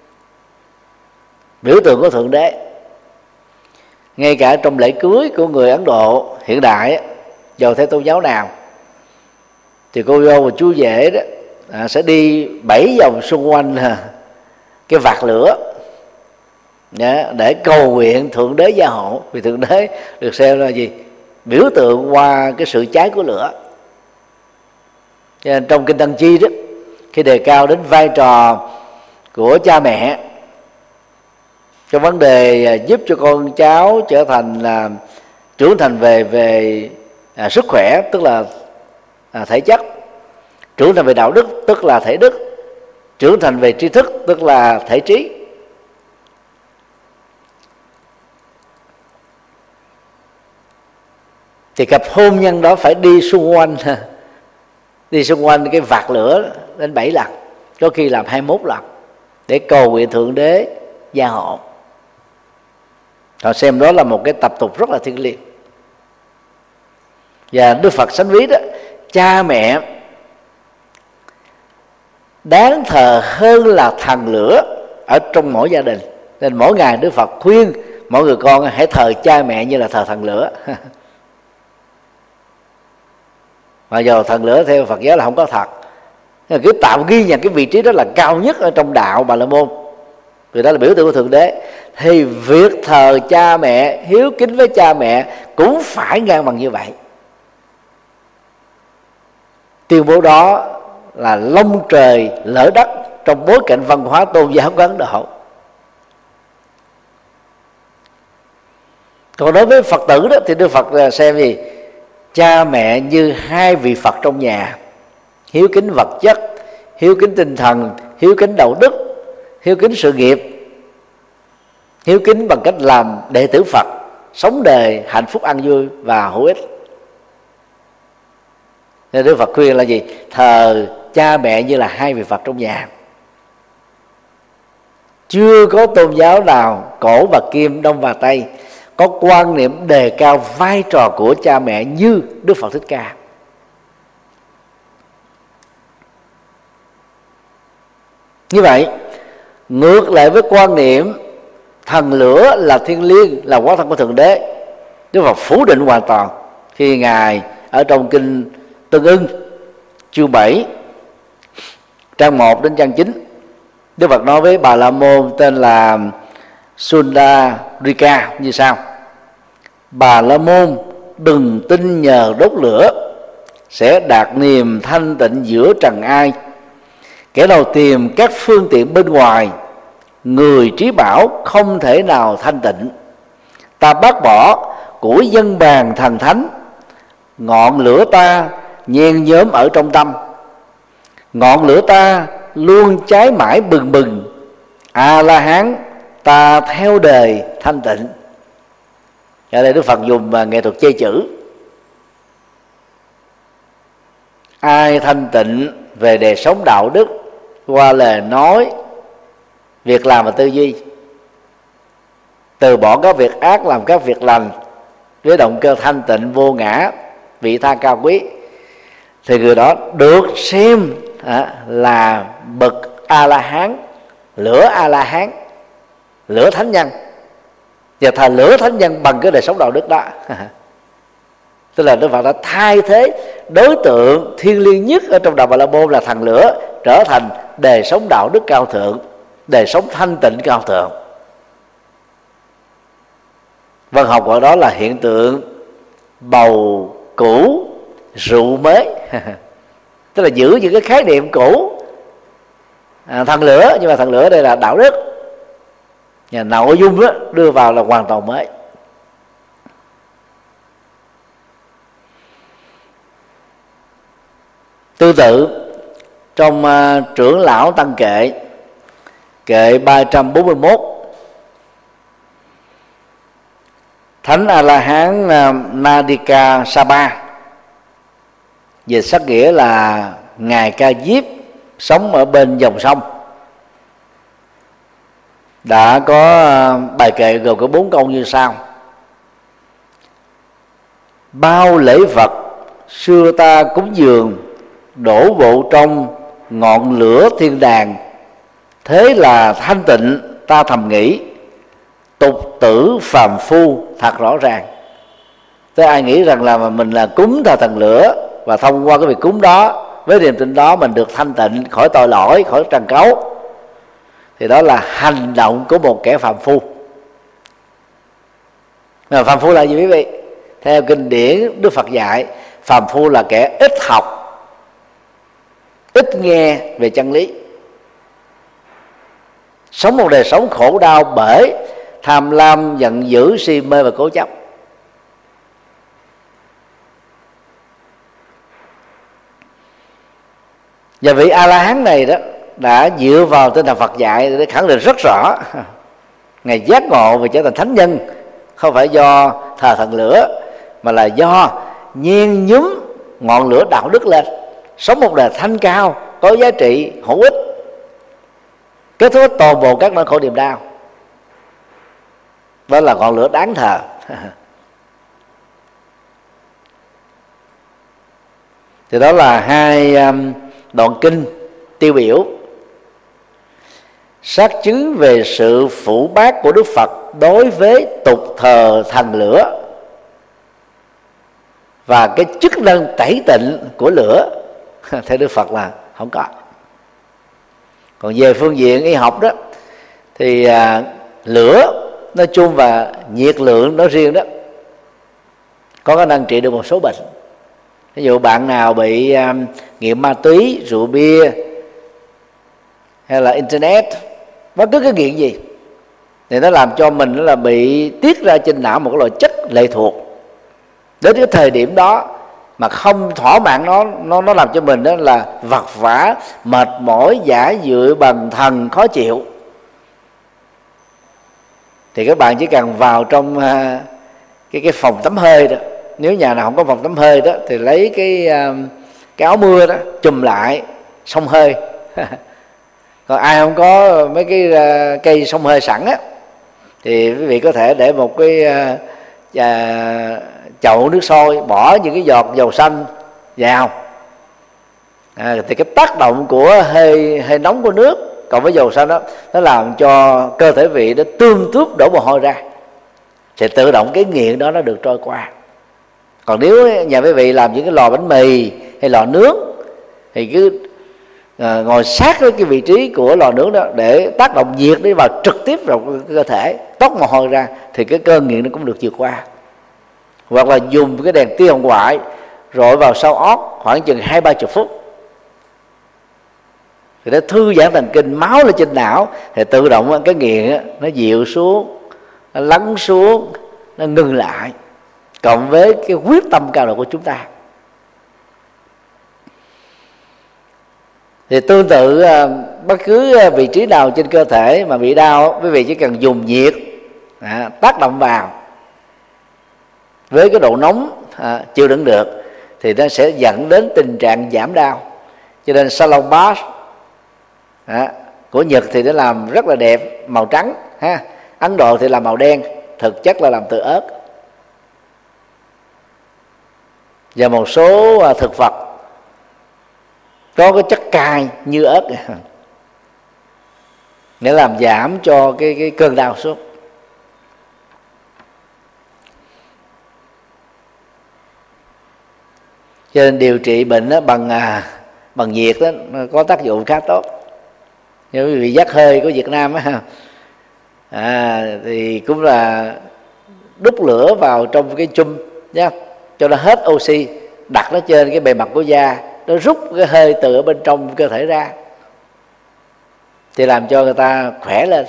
biểu tượng của Thượng Đế. Ngay cả trong lễ cưới của người Ấn Độ hiện đại, dầu theo tôn giáo nào, thì cô dâu và chú rể đó à, sẽ đi bảy vòng xung quanh à, cái vạt lửa để cầu nguyện Thượng Đế gia hộ. Vì Thượng Đế được xem là gì? Biểu tượng qua cái sự cháy của lửa. Cho nên trong Kinh Tăng Chi đó, khi đề cao đến vai trò của cha mẹ trong vấn đề giúp cho con cháu trở thành là trưởng thành về về à, sức khỏe, tức là à, thể chất, trưởng thành về đạo đức, tức là thể đức, trưởng thành về tri thức, tức là thể trí, thì cặp hôn nhân đó phải đi xung quanh đi xung quanh cái vạt lửa đến bảy lần, có khi làm hai mươi mốt lần, để cầu nguyện Thượng Đế gia hộ. Họ xem đó là một cái tập tục rất là thiêng liêng. Và Đức Phật sánh ví đó, cha mẹ đáng thờ hơn là thần lửa ở trong mỗi gia đình. Nên mỗi ngày Đức Phật khuyên mọi người con hãy thờ cha mẹ như là thờ thần lửa. Mà giờ thần lửa theo Phật giáo là không có thật, cứ tạm ghi nhận cái vị trí đó là cao nhất ở trong đạo Bà La Môn, vì đó là biểu tượng của Thượng Đế. Thì việc thờ cha mẹ, hiếu kính với cha mẹ cũng phải ngang bằng như vậy. Tuyên bố đó là lông trời lỡ đất trong bối cảnh văn hóa tôn giáo của Ấn Độ. Còn đối với Phật tử đó thì Đức Phật xem gì? Cha mẹ như hai vị Phật trong nhà, hiếu kính vật chất, hiếu kính tinh thần, hiếu kính đạo đức, hiếu kính sự nghiệp, hiếu kính bằng cách làm đệ tử Phật, sống đời hạnh phúc an vui và hữu ích. Nên Đức Phật khuyên là gì? Thờ cha mẹ như là hai vị Phật trong nhà. Chưa có tôn giáo nào cổ và kim, đông và tây có quan niệm đề cao vai trò của cha mẹ như Đức Phật Thích Ca. Như vậy, ngược lại với quan niệm thần lửa là thiên liêng, là hóa thân của Thượng Đế, Đức Phật phủ định hoàn toàn khi Ngài ở trong kinh Tương Ưng chương bảy trang một đến trang chín, Đức Phật nói với Bà La Môn tên là Sundarika như sau: Bà La Môn đừng tin nhờ đốt lửa sẽ đạt niềm thanh tịnh giữa trần ai. Kẻ nào tìm các phương tiện bên ngoài, người trí bảo không thể nào thanh tịnh. Ta bác bỏ của dân bàn thần thánh, ngọn lửa ta nhen nhóm ở trong tâm. Ngọn lửa ta luôn cháy mãi bừng bừng. A La Hán ta theo đời thanh tịnh. Ở đây Đức Phật dùng nghệ thuật chê chữ. Ai thanh tịnh về đời sống đạo đức qua lời nói, việc làm và tư duy, từ bỏ các việc ác làm các việc lành với động cơ thanh tịnh vô ngã, vị tha cao quý, thì người đó được xem à, là bậc A La Hán, lửa A La Hán, lửa thánh nhân. Và thờ lửa thánh nhân bằng cái đời sống đạo đức đó. Tức là Đức Phật đã thay thế đối tượng thiêng liêng nhất ở trong đạo Bà La Môn là thần lửa, trở thành đời sống đạo đức cao thượng, đời sống thanh tịnh cao thượng. Văn học gọi đó là hiện tượng bầu cũ rượu mới. Tức là giữ những cái khái niệm cũ, à, thần lửa, nhưng mà thần lửa đây là đạo đức, và nội dung đó đưa vào là hoàn toàn mới. Tương tự trong uh, trưởng lão tăng kệ kệ ba trăm bốn mươi mốt, Thánh A La Hán uh, Nadika Sapa, về sắc nghĩa là ngài Ca Diếp, sống ở bên dòng sông, đã có uh, bài kệ gồm có bốn câu như sau: bao lễ vật xưa ta cúng dường, đổ bộ trong ngọn lửa thiên đàng. Thế là thanh tịnh ta thầm nghĩ, tục tử phàm phu thật rõ ràng. Thế ai nghĩ rằng là mình là cúng thờ thần lửa, và thông qua cái việc cúng đó, với niềm tin đó mình được thanh tịnh khỏi tội lỗi, khỏi trần cấu, thì đó là hành động của một kẻ phàm phu. Mà phàm phu là gì quý vị? Theo kinh điển Đức Phật dạy, phàm phu là kẻ ít học, ít nghe về chân lý, sống một đời sống khổ đau bởi tham lam, giận dữ, si mê và cố chấp. Và vị A La Hán này đó đã dựa vào tinh thần Phật dạy để khẳng định rất rõ ngài giác ngộ và trở thành thánh nhân không phải do thờ thần lửa, mà là do nhen nhúm ngọn lửa đạo đức lên, sống một đời thanh cao, có giá trị, hữu ích, kết thúc toàn bộ các nỗi khổ niềm đau. Đó là ngọn lửa đáng thờ. Thì đó là hai um, đoạn kinh tiêu biểu. xác chứng về sự phủ bác của Đức Phật đối với tục thờ thần lửa và cái chức năng tẩy tịnh của lửa theo Đức Phật là không có. Còn về phương diện y học đó thì à, lửa nói chung và nhiệt lượng nói riêng đó có khả năng trị được một số bệnh. Ví dụ bạn nào bị à, nghiện ma túy, rượu bia hay là internet, bất cứ cái nghiện gì thì nó làm cho mình là bị tiết ra trên não một cái loại chất lệ thuộc. Đến cái thời điểm đó mà không thỏa mãn nó, nó nó làm cho mình đó là vật vã, mệt mỏi, giả dự, bần thần, khó chịu. Thì các bạn chỉ cần vào trong uh, cái cái phòng tắm hơi đó. Nếu nhà nào không có phòng tắm hơi đó thì lấy cái uh, cái áo mưa đó chùm lại xông hơi. Còn ai không có mấy cái uh, cây xông hơi sẵn á thì quý vị có thể để một cái uh, uh, chậu nước sôi, bỏ những cái giọt dầu xanh vào, à, thì cái tác động của hơi hơi nóng của nước cộng với dầu xanh đó nó làm cho cơ thể vị nó tương túp đổ mồ hôi ra, thì tự động cái nghiện đó nó được trôi qua. Còn nếu nhà quý vị làm những cái lò bánh mì hay lò nướng thì cứ à, ngồi sát với cái vị trí của lò nướng đó để tác động nhiệt đi vào trực tiếp vào cơ thể, tóc mồ hôi ra, thì cái cơn nghiện nó cũng được vượt qua. Hoặc là dùng cái đèn tia hồng ngoại rọi vào sau ót khoảng chừng hai ba chục phút thì nó thư giãn thần kinh, máu lên trên não, thì tự động cái nghiện nó dịu xuống, nó lắng xuống, nó ngừng lại, cộng với cái quyết tâm cao độ của chúng ta. Thì tương tự bất cứ vị trí nào trên cơ thể mà bị đau, quý vị chỉ cần dùng nhiệt à, tác động vào với cái độ nóng à, chịu đựng được thì nó sẽ dẫn đến tình trạng giảm đau. Cho nên salon bath à, của Nhật thì nó làm rất là đẹp, màu trắng ha. Ấn Độ thì làm màu đen, thực chất là làm từ ớt. Và một số à, thực vật có cái chất cay như ớt để làm giảm cho cái, cái cơn đau xuống. Cho nên điều trị bệnh đó bằng à, bằng nhiệt đó nó có tác dụng khá tốt. Như quý vị dắt hơi của Việt Nam á, à, thì cũng là đút lửa vào trong cái chum nhá, cho nó hết oxy, đặt nó trên cái bề mặt của da, nó rút cái hơi từ ở bên trong cơ thể ra thì làm cho người ta khỏe lên.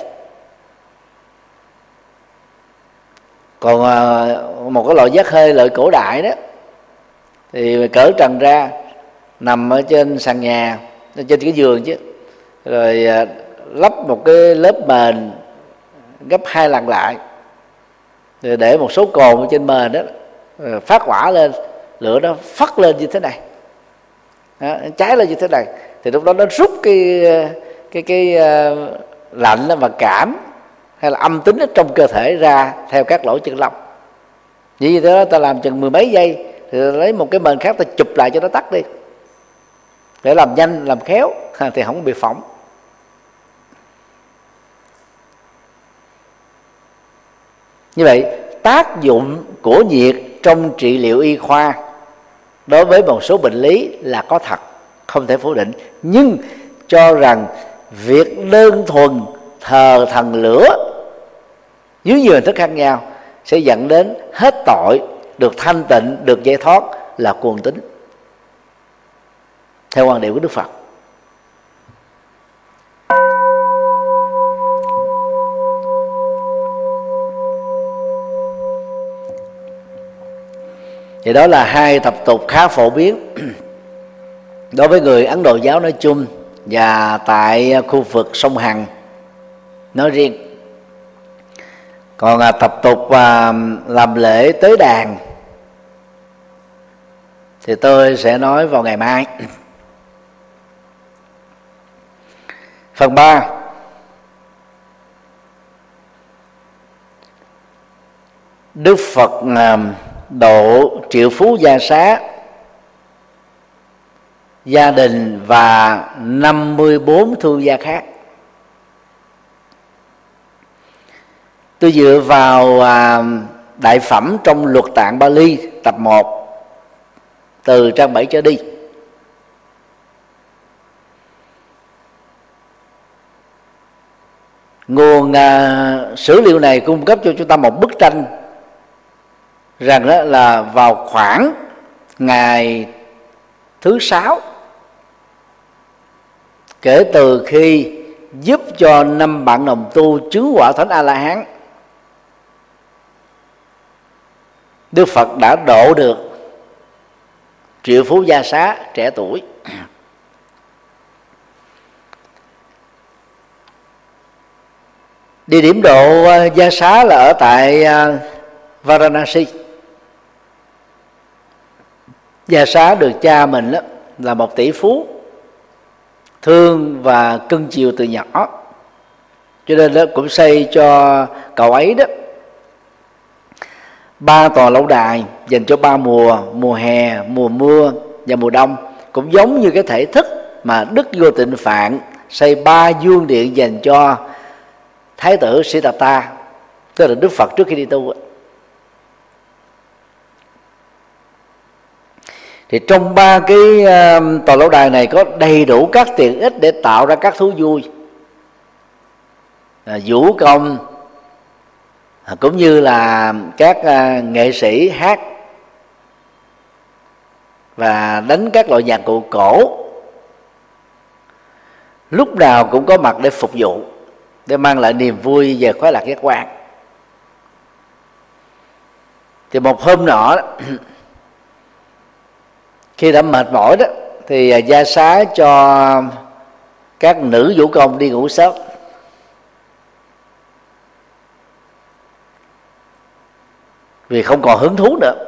Còn à, một cái loại dắt hơi loại cổ đại đó thì cởi trần ra, nằm ở trên sàn nhà, trên cái giường chứ, rồi à, lắp một cái lớp mền gấp hai lần lại, rồi để một số cồn ở trên mền đó, rồi phát hỏa lên, lửa nó phất lên như thế này, đó, cháy lên như thế này, thì lúc đó nó rút cái cái cái uh, lạnh và cảm hay là âm tính ở trong cơ thể ra theo các lỗ chân lông. Vì thế đó ta làm chừng mười mấy giây thì lấy một cái mền khác ta chụp lại cho nó tắt đi, để làm nhanh làm khéo thì không bị phỏng. Như vậy tác dụng của nhiệt trong trị liệu y khoa đối với một số bệnh lý là có thật, không thể phủ định. Nhưng cho rằng việc đơn thuần thờ thần lửa dưới nhiều hình thức khác nhau sẽ dẫn đến hết tội, được thanh tịnh, được giải thoát là cuồng tín, theo quan điểm của Đức Phật. Thì đó là hai tập tục khá phổ biến đối với người Ấn Độ giáo nói chung và tại khu vực sông Hằng nói riêng. Còn à, tập tục à, làm lễ tế đàn thì tôi sẽ nói vào ngày mai. Phần ba, Đức Phật à, độ triệu phú gia xá, gia đình và năm mươi bốn thương gia khác. Tôi dựa vào à, đại phẩm trong Luật Tạng Bali tập một từ trang bảy trở đi. Nguồn à, sử liệu này cung cấp cho chúng ta một bức tranh rằng đó là vào khoảng ngày thứ sáu kể từ khi giúp cho năm bạn đồng tu chứng quả thánh A La Hán, Đức Phật đã độ được triệu phú gia xá trẻ tuổi. Địa điểm độ gia xá là ở tại Varanasi. Gia xá được cha mình là một tỷ phú, thương và cưng chiều từ nhỏ, cho nên đó cũng xây cho cậu ấy đó ba tòa lâu đài dành cho ba mùa: mùa hè, mùa mưa và mùa đông. Cũng giống như cái thể thức mà Đức Vô Tịnh Phạn xây ba dương điện dành cho Thái tử Siddhartha, tức là Đức Phật trước khi đi tu. Thì trong ba cái uh, tòa lâu đài này có đầy đủ các tiện ích để tạo ra các thú vui, à, vũ công, à, cũng như là các uh, nghệ sĩ hát và đánh các loại nhạc cụ cổ, lúc nào cũng có mặt để phục vụ, để mang lại niềm vui và khoái lạc giác quan. Thì một hôm nọ khi đã mệt mỏi đó, thì gia xá cho các nữ vũ công đi ngủ sớm. Vì không còn hứng thú nữa.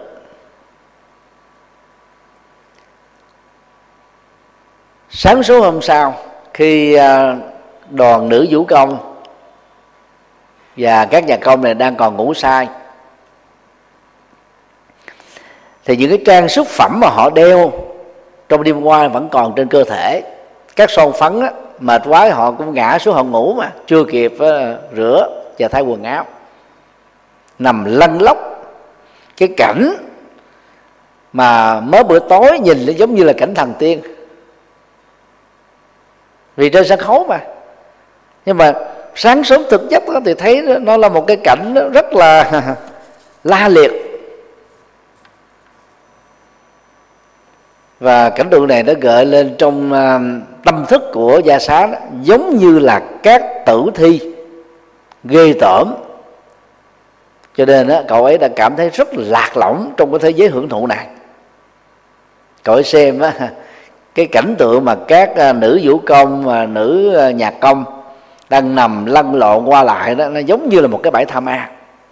Sáng sớm hôm sau, khi đoàn nữ vũ công và các nhạc công này đang còn ngủ say, thì những cái trang sức phẩm mà họ đeo trong đêm qua vẫn còn trên cơ thể. Các son phấn á, mệt quá họ cũng ngã xuống họ ngủ mà chưa kịp uh, rửa và thay quần áo, nằm lăn lóc. Cái cảnh mà mới bữa tối nhìn nó giống như là cảnh thần tiên, vì trên sân khấu mà. Nhưng mà sáng sớm thực chất đó, thì thấy nó là một cái cảnh rất là la liệt. Và cảnh tượng này nó gợi lên trong uh, tâm thức của gia xá đó, giống như là các tử thi ghê tởm. Cho nên đó, cậu ấy đã cảm thấy rất lạc lõng trong cái thế giới hưởng thụ này. Cậu ấy xem đó, cái cảnh tượng mà các uh, nữ vũ công và nữ uh, nhạc công đang nằm lăn lộn qua lại đó, nó giống như là một cái bãi tha ma.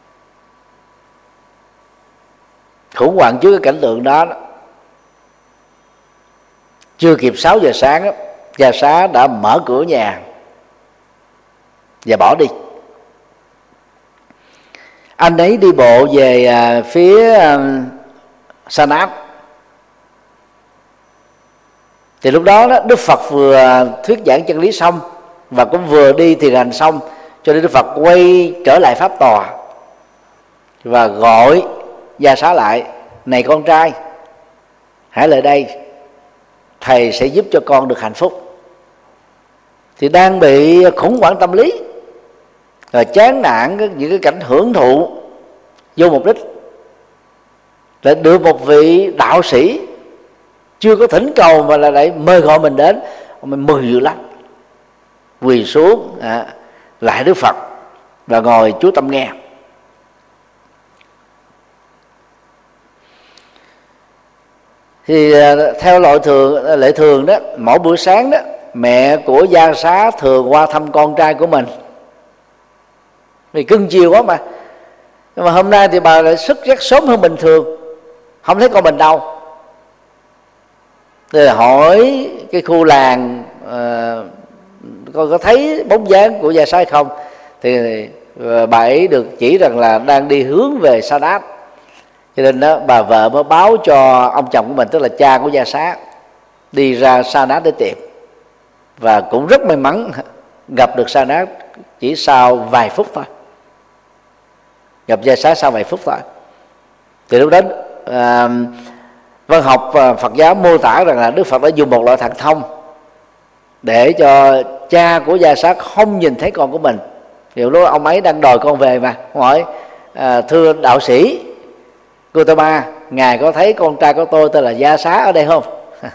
Khủng hoảng trước cái cảnh tượng đó, đó. Chưa kịp sáu giờ sáng đó, gia xá đã mở cửa nhà và bỏ đi. Anh ấy đi bộ về uh, phía uh, Sanat. Thì lúc đó, đó Đức Phật vừa thuyết giảng chân lý xong và cũng vừa đi thiền hành xong, cho nên Đức Phật quay trở lại pháp tòa và gọi gia xá lại: "Này con trai, hãy lại đây, thầy sẽ giúp cho con được hạnh phúc." Thì đang bị khủng hoảng tâm lý, rồi chán nản những cái cảnh hưởng thụ vô mục đích, lại được một vị đạo sĩ chưa có thỉnh cầu mà là lại mời gọi mình đến, mình mừng dữ lắm, quỳ xuống à, lại Đức Phật và ngồi chú tâm nghe. Thì theo loại thường lệ thường đó, mỗi buổi sáng đó, mẹ của gia xá thường qua thăm con trai của mình, vì cưng chiều quá mà. Nhưng mà hôm nay thì bà lại xuất rất sớm hơn bình thường, không thấy con mình đâu. Thì hỏi cái khu làng uh, con có thấy bóng dáng của gia xá hay không, thì uh, bà ấy được chỉ rằng là đang đi hướng về Sa Đát. Cho nên đó, bà vợ mới báo cho ông chồng của mình, tức là cha của gia xá, đi ra Sa Đát để tìm. Và cũng rất may mắn gặp được Sa Đát chỉ sau vài phút thôi. gặp gia xá sau vài phút thôi. Thì lúc đó à, văn học và Phật giáo mô tả rằng là Đức Phật đã dùng một loại thần thông để cho cha của gia xá không nhìn thấy con của mình. Thì lúc đó ông ấy đang đòi con về mà hỏi à, thưa đạo sĩ Gautama, ngài có thấy con trai của tôi tên là gia xá ở đây không?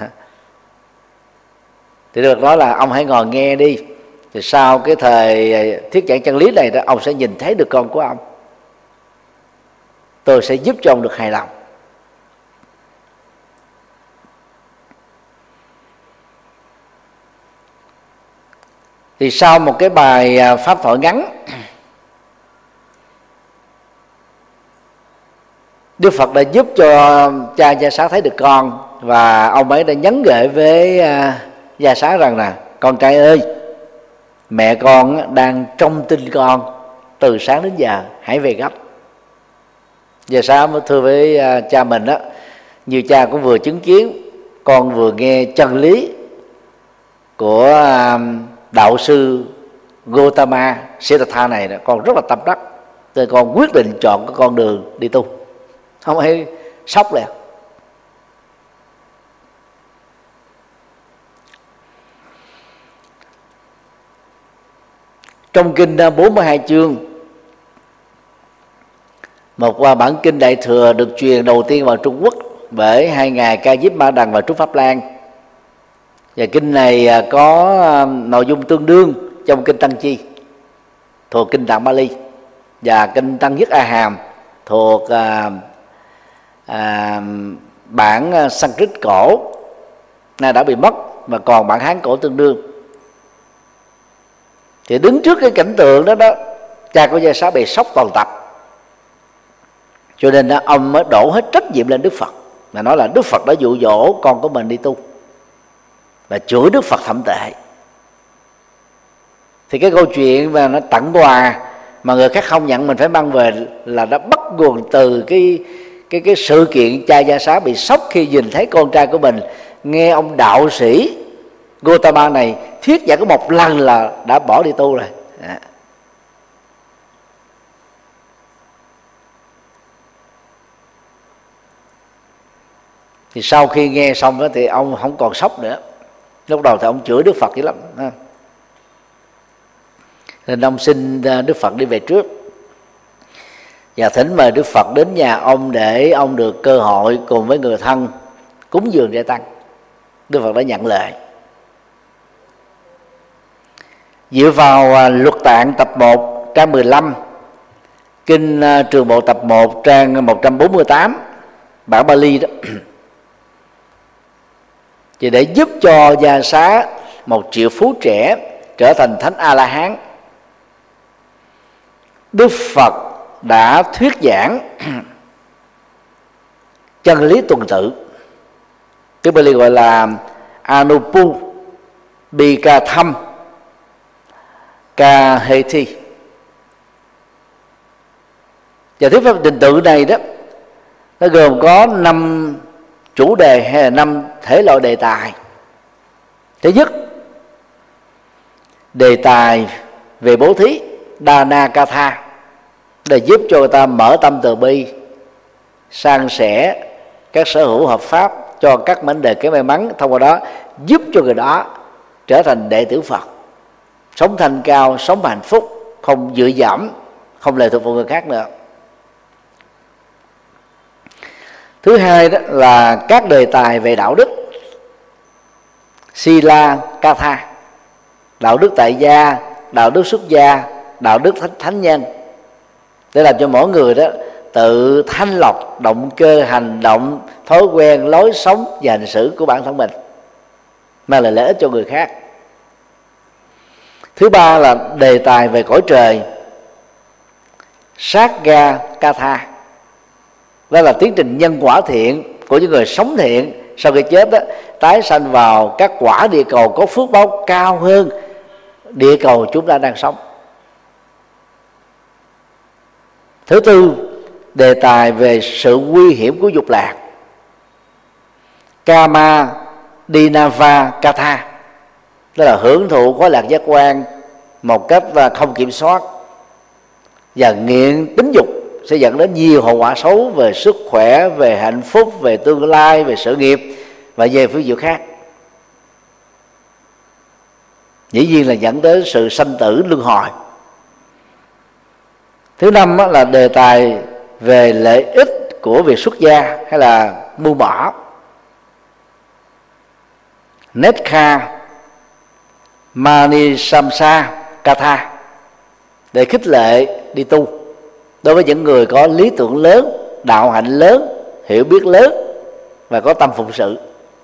Thì được nói là ông hãy ngồi nghe đi, thì sau cái thời thuyết giảng chân lý này đó, ông sẽ nhìn thấy được con của ông, tôi sẽ giúp cho ông được hài lòng. Thì sau một cái bài pháp thoại ngắn, Đức Phật đã giúp cho cha gia xá thấy được con, và ông ấy đã nhắn gửi với gia xá rằng là con trai ơi, mẹ con đang trông tin con từ sáng đến giờ, hãy về gấp. Gia xá mới thưa với cha mình đó, như cha cũng vừa chứng kiến, con vừa nghe chân lý của đạo sư Gautama Siddhartha này, con rất là tâm đắc, nên con quyết định chọn cái con đường đi tu. Không ai sốc liền. Trong kinh bốn mươi hai chương, một bản kinh Đại Thừa được truyền đầu tiên vào Trung Quốc bởi hai ngài Ca Diếp Ma Đằng và Trúc Pháp Lan. Và kinh này có nội dung tương đương trong kinh Tăng Chi thuộc kinh Tạng Bali, và kinh Tăng Nhất A Hàm thuộc à, à, bản Sanskrit cổ nay đã bị mất, và còn bản Hán cổ tương đương. Thì đứng trước cái cảnh tượng đó đó, cha của gia xá bị sốc toàn tập, cho nên đó, ông mới đổ hết trách nhiệm lên Đức Phật, mà nói là Đức Phật đã dụ dỗ con của mình đi tu, và chửi Đức Phật thậm tệ. Thì cái câu chuyện mà nó tặng quà mà người khác không nhận mình phải mang về là đã bắt nguồn từ cái cái cái sự kiện cha gia xá bị sốc khi nhìn thấy con trai của mình nghe ông đạo sĩ Gautama này thuyết giảng có một lần là đã bỏ đi tu rồi. À. Thì sau khi nghe xong đó thì ông không còn sốc nữa. Lúc đầu thì ông chửi Đức Phật dữ lắm, nên ông xin Đức Phật đi về trước, và thỉnh mời Đức Phật đến nhà ông để ông được cơ hội cùng với người thân cúng dường Đại Tăng. Đức Phật đã nhận lời. Dựa vào Luật Tạng tập một trang mười lăm, kinh Trường Bộ tập một trang một trăm bốn mươi tám, bản Bali đó, thì để giúp cho gia xá một triệu phú trẻ trở thành thánh A-la-hán, Đức Phật đã thuyết giảng chân lý tuần tự, tiếng Bali gọi là Anupu Bikatham Kaheti. Và thuyết pháp trình tự này đó, nó gồm có năm chủ đề hay là năm thể loại đề tài. Thứ nhất, đề tài về bố thí Dana Katha, để giúp cho người ta mở tâm từ bi, san sẻ các sở hữu hợp pháp cho các mảnh đề cái may mắn, thông qua đó giúp cho người đó trở thành đệ tử Phật, sống thanh cao, sống hạnh phúc, không dựa dẫm, không lệ thuộc vào người khác nữa. Thứ hai đó là các đề tài về đạo đức Sila Katha, đạo đức tại gia, đạo đức xuất gia, đạo đức thánh, thánh nhân, để làm cho mỗi người đó tự thanh lọc động cơ, hành động, thói quen, lối sống và hành xử của bản thân mình, mang lại lợi ích cho người khác. Thứ ba là đề tài về cõi trời Satga Katha, đó là tiến trình nhân quả thiện của những người sống thiện sau khi chết đó, tái sanh vào các quả địa cầu có phước báo cao hơn địa cầu chúng ta đang sống. Thứ tư, đề tài về sự nguy hiểm của dục lạc Kama Dinava Katha, đó là hưởng thụ khoái lạc giác quan một cách không kiểm soát và nghiện tính dục sẽ dẫn đến nhiều hậu quả xấu về sức khỏe, về hạnh phúc, về tương lai, về sự nghiệp và về phương diện khác. Dĩ nhiên là dẫn đến sự sanh tử luân hồi. Thứ năm là đề tài về lợi ích của việc xuất gia hay là buông bỏ. Nekkha Mani Samsa Katha, để khích lệ đi tu đối với những người có lý tưởng lớn, đạo hạnh lớn, hiểu biết lớn và có tâm phụng sự.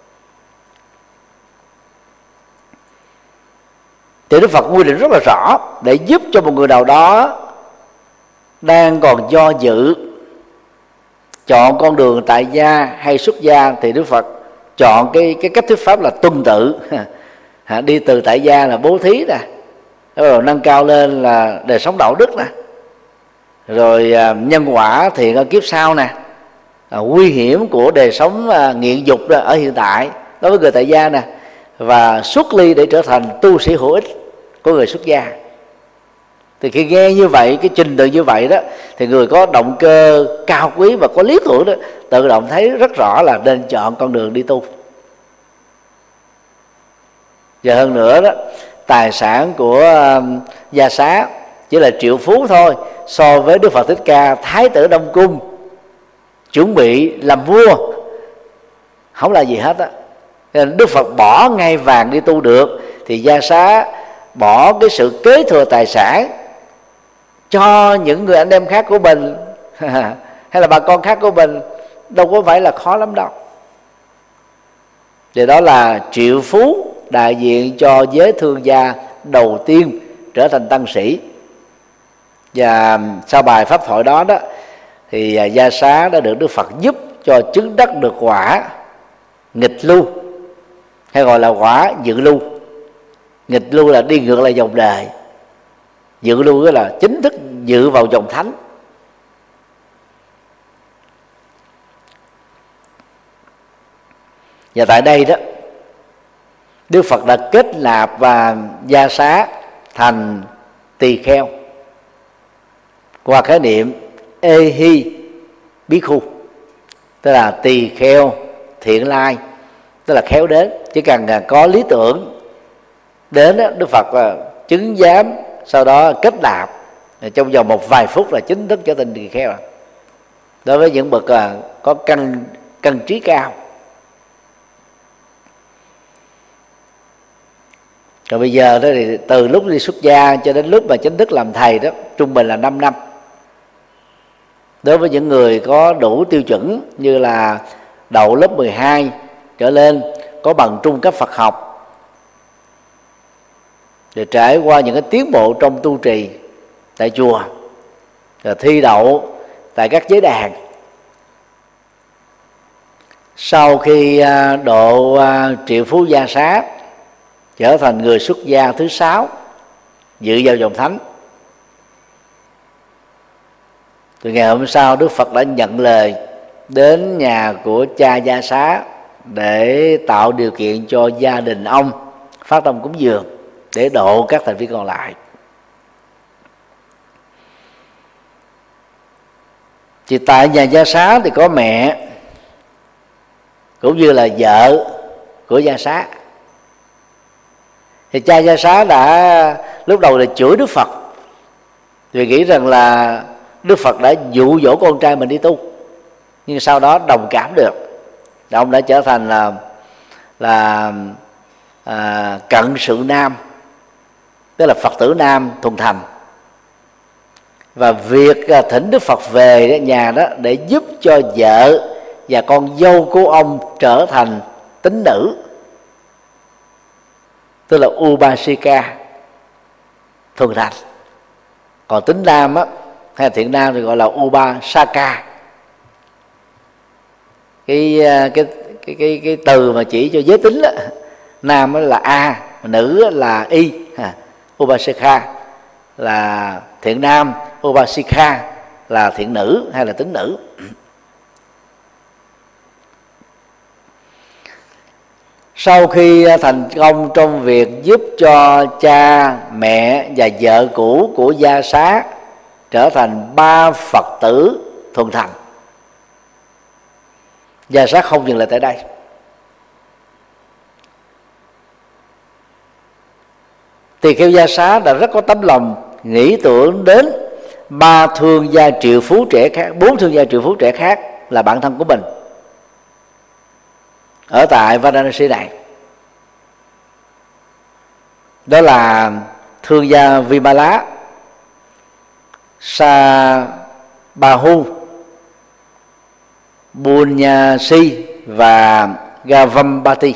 Thì Đức Phật quy định rất là rõ để giúp cho một người nào đó đang còn do dự chọn con đường tại gia hay xuất gia, thì Đức Phật chọn cái cái cách thuyết pháp là tuần tự. Đi từ tại gia là bố thí nè, rồi nâng cao lên là đời sống đạo đức nè, rồi nhân quả thiện ở kiếp sau nè, nguy hiểm của đời sống nghiện dục ở hiện tại đối với người tại gia nè, và xuất ly để trở thành tu sĩ hữu ích của người xuất gia. Thì khi nghe như vậy, cái trình tự như vậy đó, thì người có động cơ cao quý và có lý tưởng đó tự động thấy rất rõ là nên chọn con đường đi tu. Và hơn nữa đó, tài sản của um, Gia Xá chỉ là triệu phú thôi, so với Đức Phật Thích Ca Thái tử Đông Cung chuẩn bị làm vua không là gì hết á. Nên Đức Phật bỏ ngai vàng đi tu được, thì Gia Xá bỏ cái sự kế thừa tài sản cho những người anh em khác của mình hay là bà con khác của mình đâu có phải là khó lắm đâu. Thì đó là triệu phú đại diện cho giới thương gia đầu tiên trở thành tăng sĩ. Và sau bài pháp thoại đó đó thì Gia Xá đã được Đức Phật giúp cho chứng đắc được quả nghịch lưu, hay gọi là quả dự lưu. Nghịch lưu là đi ngược lại dòng đời, dự lưu là chính thức dự vào dòng thánh. Và tại đây đó, Đức Phật đã kết nạp và Gia Xá thành tỳ kheo qua khái niệm Ehi Bhikkhu, tức là tỳ kheo thiện lai, tức là khéo đến. Chỉ cần có lý tưởng đến đó, Đức Phật chứng giám, sau đó kết nạp, trong vòng một vài phút là chính thức trở thành tỳ kheo. Đối với những bậc có căn căn trí cao. Rồi bây giờ đó thì từ lúc đi xuất gia cho đến lúc mà chính thức làm thầy đó, trung bình là năm năm. Đối với những người có đủ tiêu chuẩn như là đậu lớp mười hai trở lên, có bằng trung cấp Phật học, rồi trải qua những cái tiến bộ trong tu trì tại chùa, rồi thi đậu tại các giới đàn. Sau khi độ triệu phú Gia Xá trở thành người xuất gia thứ sáu dự vào dòng thánh, từ ngày hôm sau Đức Phật đã nhận lời đến nhà của cha Gia Xá để tạo điều kiện cho gia đình ông phát tâm cúng dường để độ các thành viên còn lại. Thì tại nhà Gia Xá thì có mẹ cũng như là vợ của Gia Xá. Thì cha Gia Xá đã lúc đầu là chửi Đức Phật, vì nghĩ rằng là Đức Phật đã dụ dỗ con trai mình đi tu. Nhưng sau đó đồng cảm được, ông đã trở thành là là à, cận sự nam, tức là Phật tử nam thuần thành. Và việc thỉnh Đức Phật về nhà đó để giúp cho vợ và con dâu của ông trở thành tín nữ, tức là Upasika thuần thành. Còn tín nam á, hay thiện nam thì gọi là Upasaka. Cái cái cái cái cái từ mà chỉ cho giới tính đó, nam là a, nữ là y. Upasika là thiện nam, Upasika là thiện nữ hay là tín nữ. Sau khi thành công trong việc giúp cho cha, mẹ và vợ cũ của Gia Xá trở thành ba Phật tử thuần thành. Gia Sát không dừng lại tại đây. Tỳ kheo Gia Sát đã rất có tấm lòng nghĩ tưởng đến ba thương gia triệu phú trẻ khác, bốn thương gia triệu phú trẻ khác là bạn thân của mình ở tại Varanasi này. Đó là thương gia Vimala, Sabahu, Bunyasi và Gavampati.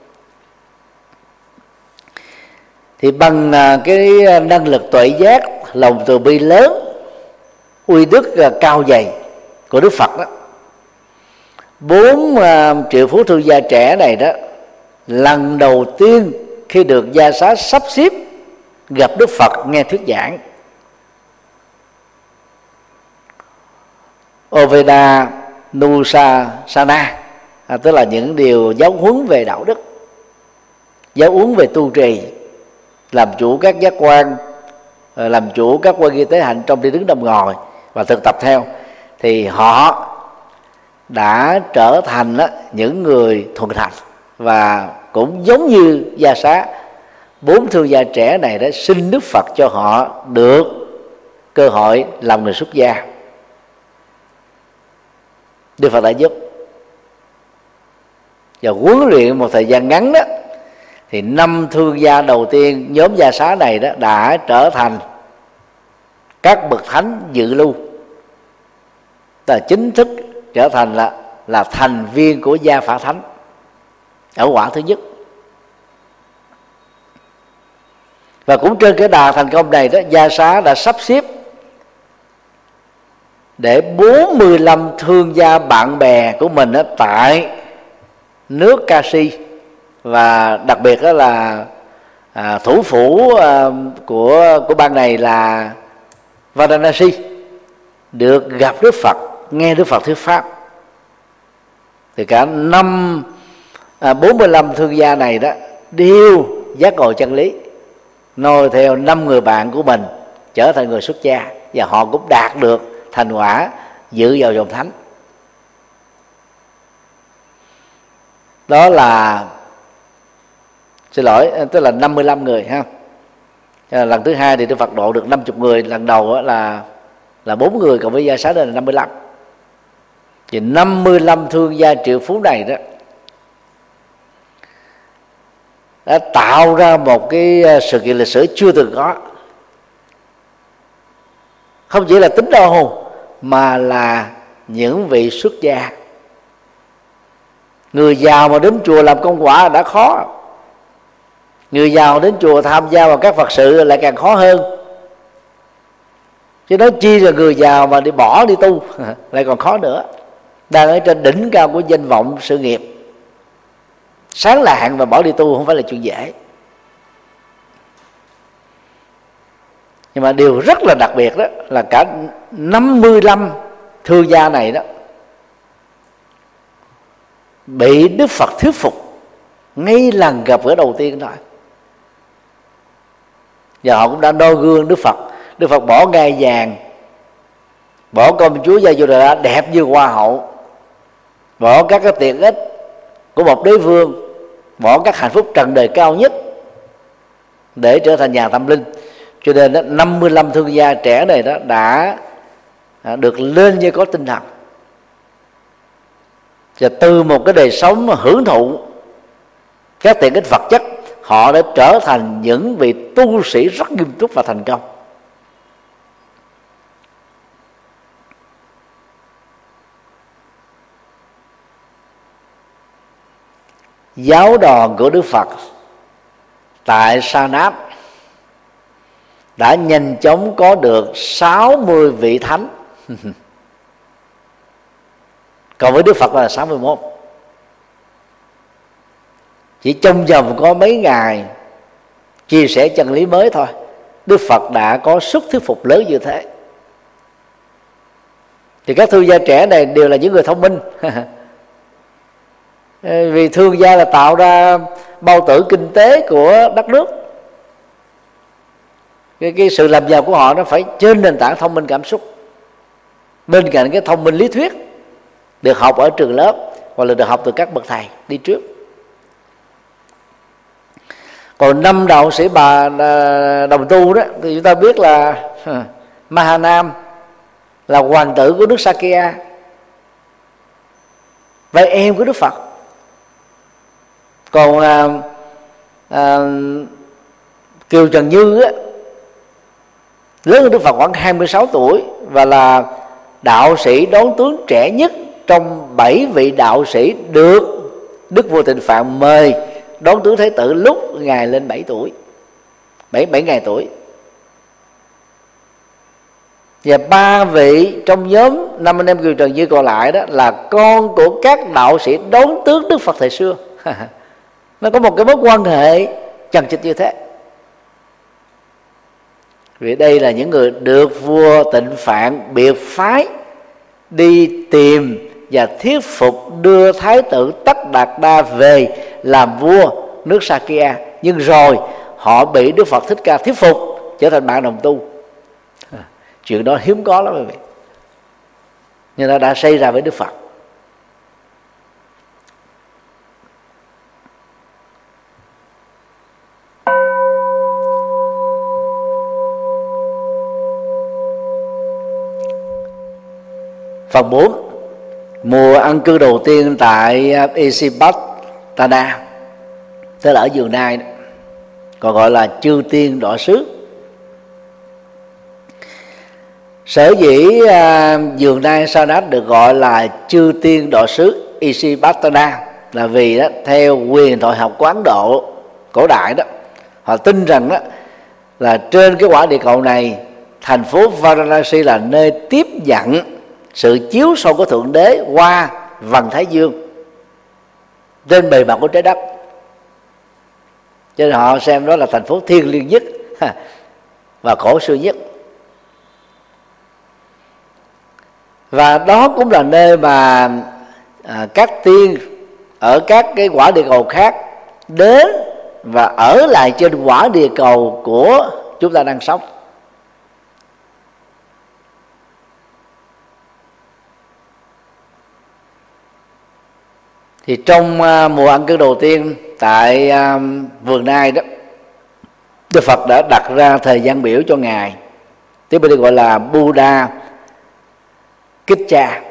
Thì bằng cái năng lực tuệ giác, lòng từ bi lớn, uy đức cao dày của Đức Phật đó, bốn triệu phú thương gia trẻ này đó, lần đầu tiên khi được Gia Sát sắp xếp gặp Đức Phật nghe thuyết giảng, Oveda Nusasana, à, tức là những điều giáo huấn về đạo đức, giáo huấn về tu trì, làm chủ các giác quan, làm chủ các quan ghi tế hạnh trong đi đứng nằm ngồi và thực tập theo, thì họ đã trở thành đó, những người thuần thành. Và cũng giống như Gia Sát, bốn thương gia trẻ này đã xin Đức Phật cho họ được cơ hội làm người xuất gia. Đức Phật đã giúp, và huấn luyện một thời gian ngắn đó, thì năm thương gia đầu tiên nhóm Gia Sát này đó đã trở thành các bậc thánh dự lưu, là chính thức trở thành là là thành viên của Gia Phả Thánh ở quả thứ nhất. Và cũng trên cái đà thành công này đó, Gia Sát đã sắp xếp để bốn mươi lăm thương gia bạn bè của mình đó, tại nước Kashi, và đặc biệt đó là à, thủ phủ à, của của bang này là Varanasi, được gặp Đức Phật, nghe Đức Phật thuyết pháp. Thì cả năm à, bốn mươi lăm thương gia này đó đều giác ngộ chân lý, noi theo năm người bạn của mình trở thành người xuất gia, và họ cũng đạt được thành quả dự vào dòng thánh. Đó là, xin lỗi, tức là năm mươi lăm người ha. Lần thứ hai thì Đức Phật độ được năm mươi người, lần đầu là là bốn người, cộng với Gia Sát là năm mươi lăm. Thì năm mươi lăm thương gia triệu phú này đó đã tạo ra một cái sự kiện lịch sử chưa từng có. Không chỉ là tín đồ mà là những vị xuất gia. Người giàu mà đến chùa làm công quả đã khó, người giàu đến chùa tham gia vào các Phật sự lại càng khó hơn. Chứ nói chi là người giàu mà đi bỏ đi tu lại còn khó nữa. Đang ở trên đỉnh cao của danh vọng sự nghiệp, sáng lạng, và bỏ đi tu không phải là chuyện dễ. Nhưng mà điều rất là đặc biệt đó là cả năm mươi lăm thương gia này đó bị Đức Phật thuyết phục ngay lần gặp gỡ đầu tiên thôi. Và họ cũng đã noi gương Đức Phật. Đức Phật bỏ ngai vàng, bỏ công chúa Gia Yodhara đẹp như hoa hậu, bỏ các cái tiện ích của một đế vương, bỏ các hạnh phúc trần đời cao nhất để trở thành nhà tâm linh. Cho nên đó, năm mươi lăm thương gia trẻ này đó đã được lên như có tinh thần, và từ một cái đời sống hưởng thụ các tiện ích vật chất, họ đã trở thành những vị tu sĩ rất nghiêm túc và thành công. Giáo đoàn của Đức Phật tại Sa Náp đã nhanh chóng có được sáu mươi vị thánh. Còn với Đức Phật là sáu mươi mốt. Chỉ trong vòng có mấy ngày chia sẻ chân lý mới thôi, Đức Phật đã có sức thuyết phục lớn như thế. Thì các thương gia trẻ này đều là những người thông minh. Vì thương gia là tạo ra bao tử kinh tế của đất nước. cái, cái sự làm giàu của họ nó phải trên nền tảng thông minh cảm xúc, bên cạnh cái thông minh lý thuyết được học ở trường lớp hoặc là được học từ các bậc thầy đi trước. Còn năm đạo sĩ bà đồng tu đó thì chúng ta biết là Mahanam là hoàng tử của nước Sakya, vậy em của Đức Phật. Còn à, à, Kiều Trần Như á, lớn hơn Đức Phật khoảng hai mươi sáu tuổi và là đạo sĩ đón tướng trẻ nhất trong bảy vị đạo sĩ được Đức Vua Tịnh Phạn mời đón tướng Thế Tử lúc ngài lên bảy tuổi, bảy bảy ngày tuổi. Và ba vị trong nhóm năm anh em Kiều Trần Như còn lại đó là con của các đạo sĩ đón tướng Đức Phật thời xưa. Nó có một cái mối quan hệ chằng chịt như thế. Vì đây là những người được vua Tịnh Phạn biệt phái đi tìm và thuyết phục đưa Thái tử Tất Đạt Đa về làm vua nước Sakya, nhưng rồi họ bị Đức Phật Thích Ca thuyết phục trở thành bạn đồng tu. Chuyện đó hiếm có lắm quý vị, nhưng nó đã xảy ra với Đức Phật. Phần bốn, mùa an cư đầu tiên tại Isipatana, tức là ở vườn Nai, còn gọi là Chư Tiên Đọa Xứ. Sở dĩ vườn Nai Sarat được gọi là Chư Tiên Đọa Xứ Isipatana là vì đó, theo quyền thoại học của Ấn Độ cổ đại đó, họ tin rằng đó là trên cái quả địa cầu này, thành phố Varanasi là nơi tiếp nhận sự chiếu sâu của Thượng Đế qua vầng Thái Dương trên bề mặt của trái đất, cho nên họ xem đó là thành phố thiêng liêng nhất và cổ xưa nhất. Và đó cũng là nơi mà à, các tiên ở các cái quả địa cầu khác đến và ở lại trên quả địa cầu của chúng ta đang sống. Thì trong uh, mùa an cư đầu tiên tại uh, vườn Nai đó, Đức Phật đã đặt ra thời gian biểu cho ngài, tiếng Bali gọi là Buddha Kicha,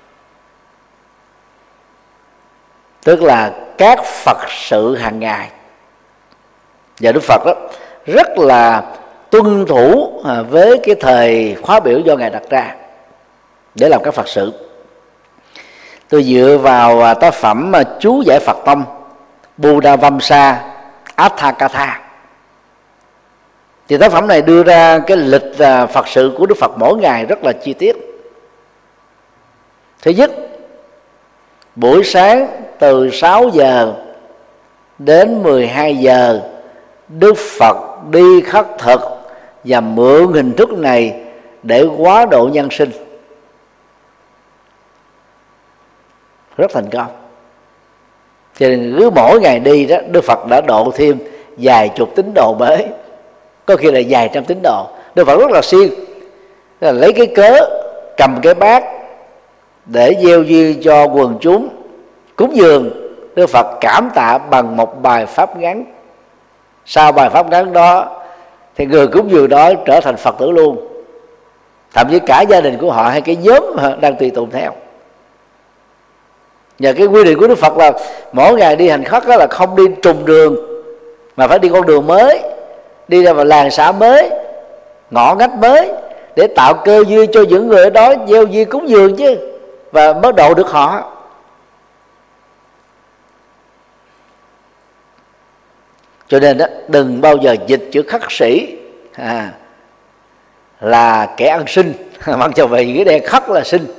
tức là các Phật sự hàng ngày. Và Đức Phật đó rất là tuân thủ với cái thời khóa biểu do ngài đặt ra để làm các Phật sự. Tôi dựa vào tác phẩm Chú Giải Phật Tông Buddha Vamsa Atthakatha, thì tác phẩm này đưa ra cái lịch Phật sự của Đức Phật mỗi ngày rất là chi tiết. Thứ nhất, buổi sáng từ sáu giờ đến mười hai giờ, Đức Phật đi khất thực và mượn hình thức này để hóa độ nhân sinh, rất thành công. Cho nên cứ mỗi ngày đi đó, Đức Phật đã độ thêm vài chục tín đồ mới, có khi là vài trăm tín đồ. Đức Phật rất là siêng, là lấy cái cớ cầm cái bát để gieo duyên cho quần chúng cúng dường. Đức Phật cảm tạ bằng một bài pháp ngắn. Sau bài pháp ngắn đó thì người cúng dường đó trở thành Phật tử luôn, thậm chí cả gia đình của họ hay cái nhóm đang tùy tùng theo. Và cái quy định của Đức Phật là mỗi ngày đi hành khất đó là không đi trùng đường, mà phải đi con đường mới, đi ra vào làng xã mới, ngõ ngách mới, để tạo cơ duyên cho những người ở đó gieo duyên cúng dường chứ, và mới độ được họ. Cho nên đó, đừng bao giờ dịch chữ khất sĩ à, là kẻ ăn xin, mặc cho vậy cái đen khất là sinh.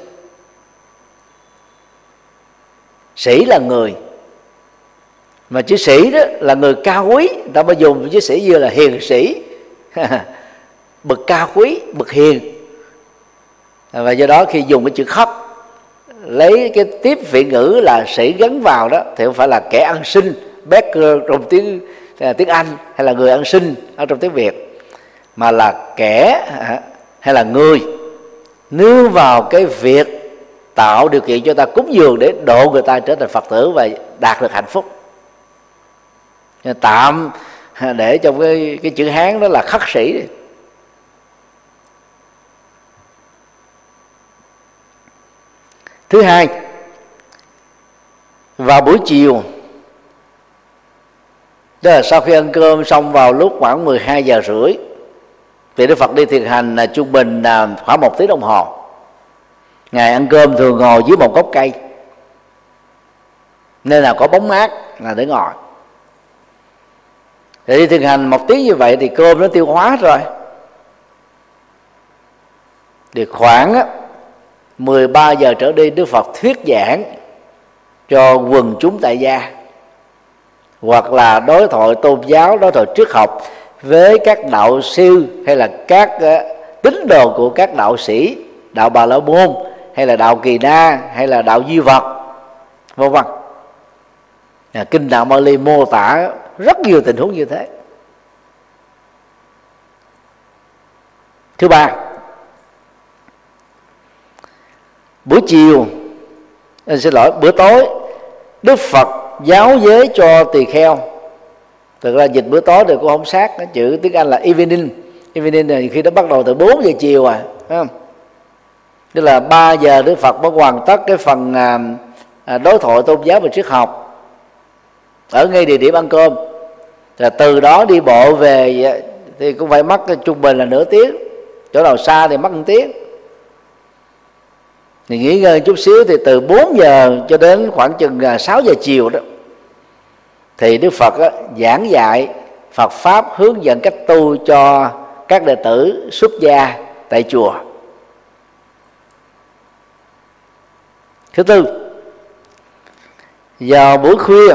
Sĩ là người, mà chữ sĩ đó là người cao quý, người ta mới dùng chữ sĩ như là hiền sĩ, bậc cao quý, bậc hiền. Và do đó khi dùng cái chữ khất, lấy cái tiếp vị ngữ là sĩ gắn vào đó, thì không phải là kẻ ăn xin, beggar trong tiếng tiếng Anh, hay là người ăn xin ở trong tiếng Việt, mà là kẻ hay là người nương vào cái việc tạo điều kiện cho ta cúng dường để độ người ta trở thành Phật tử và đạt được hạnh phúc. Tạm để trong cái, cái chữ Hán đó là khất sĩ. Thứ hai, vào buổi chiều, đó là sau khi ăn cơm xong vào lúc khoảng mười hai giờ rưỡi, thì Đức Phật đi thiền hành là trung bình là khoảng một tiếng đồng hồ. Ngài ăn cơm thường ngồi dưới một gốc cây, nên là có bóng mát là để ngồi. Thì đi thiền hành một tiếng như vậy thì cơm nó tiêu hóa rồi. Thì khoảng mười ba giờ trở đi, Đức Phật thuyết giảng cho quần chúng tại gia, hoặc là đối thoại tôn giáo, đối thoại triết học với các đạo sư hay là các tín đồ của các đạo sĩ, đạo Bà La Môn hay là đạo Kỳ Na hay là đạo Duy Vật, vân vân. Kinh Đạo Bali mô tả rất nhiều tình huống như thế. Thứ ba, buổi chiều, xin lỗi, bữa tối, Đức Phật giáo giới cho tỳ kheo. Thực ra dịch bữa tối thì cũng không sát, nó chữ tiếng Anh là evening. Evening là khi nó bắt đầu từ bốn giờ chiều à, phải không? Tức là ba giờ Đức Phật mới hoàn tất cái phần à, đối thoại tôn giáo và triết học ở ngay địa điểm ăn cơm. Rồi từ đó đi bộ về thì cũng phải mất trung bình là nửa tiếng, chỗ nào xa thì mất một tiếng. Thì nghỉ ngơi chút xíu thì từ bốn giờ cho đến khoảng chừng sáu giờ chiều đó, thì Đức Phật á, giảng dạy Phật pháp, hướng dẫn cách tu cho các đệ tử xuất gia tại chùa. Thứ tư, vào buổi khuya,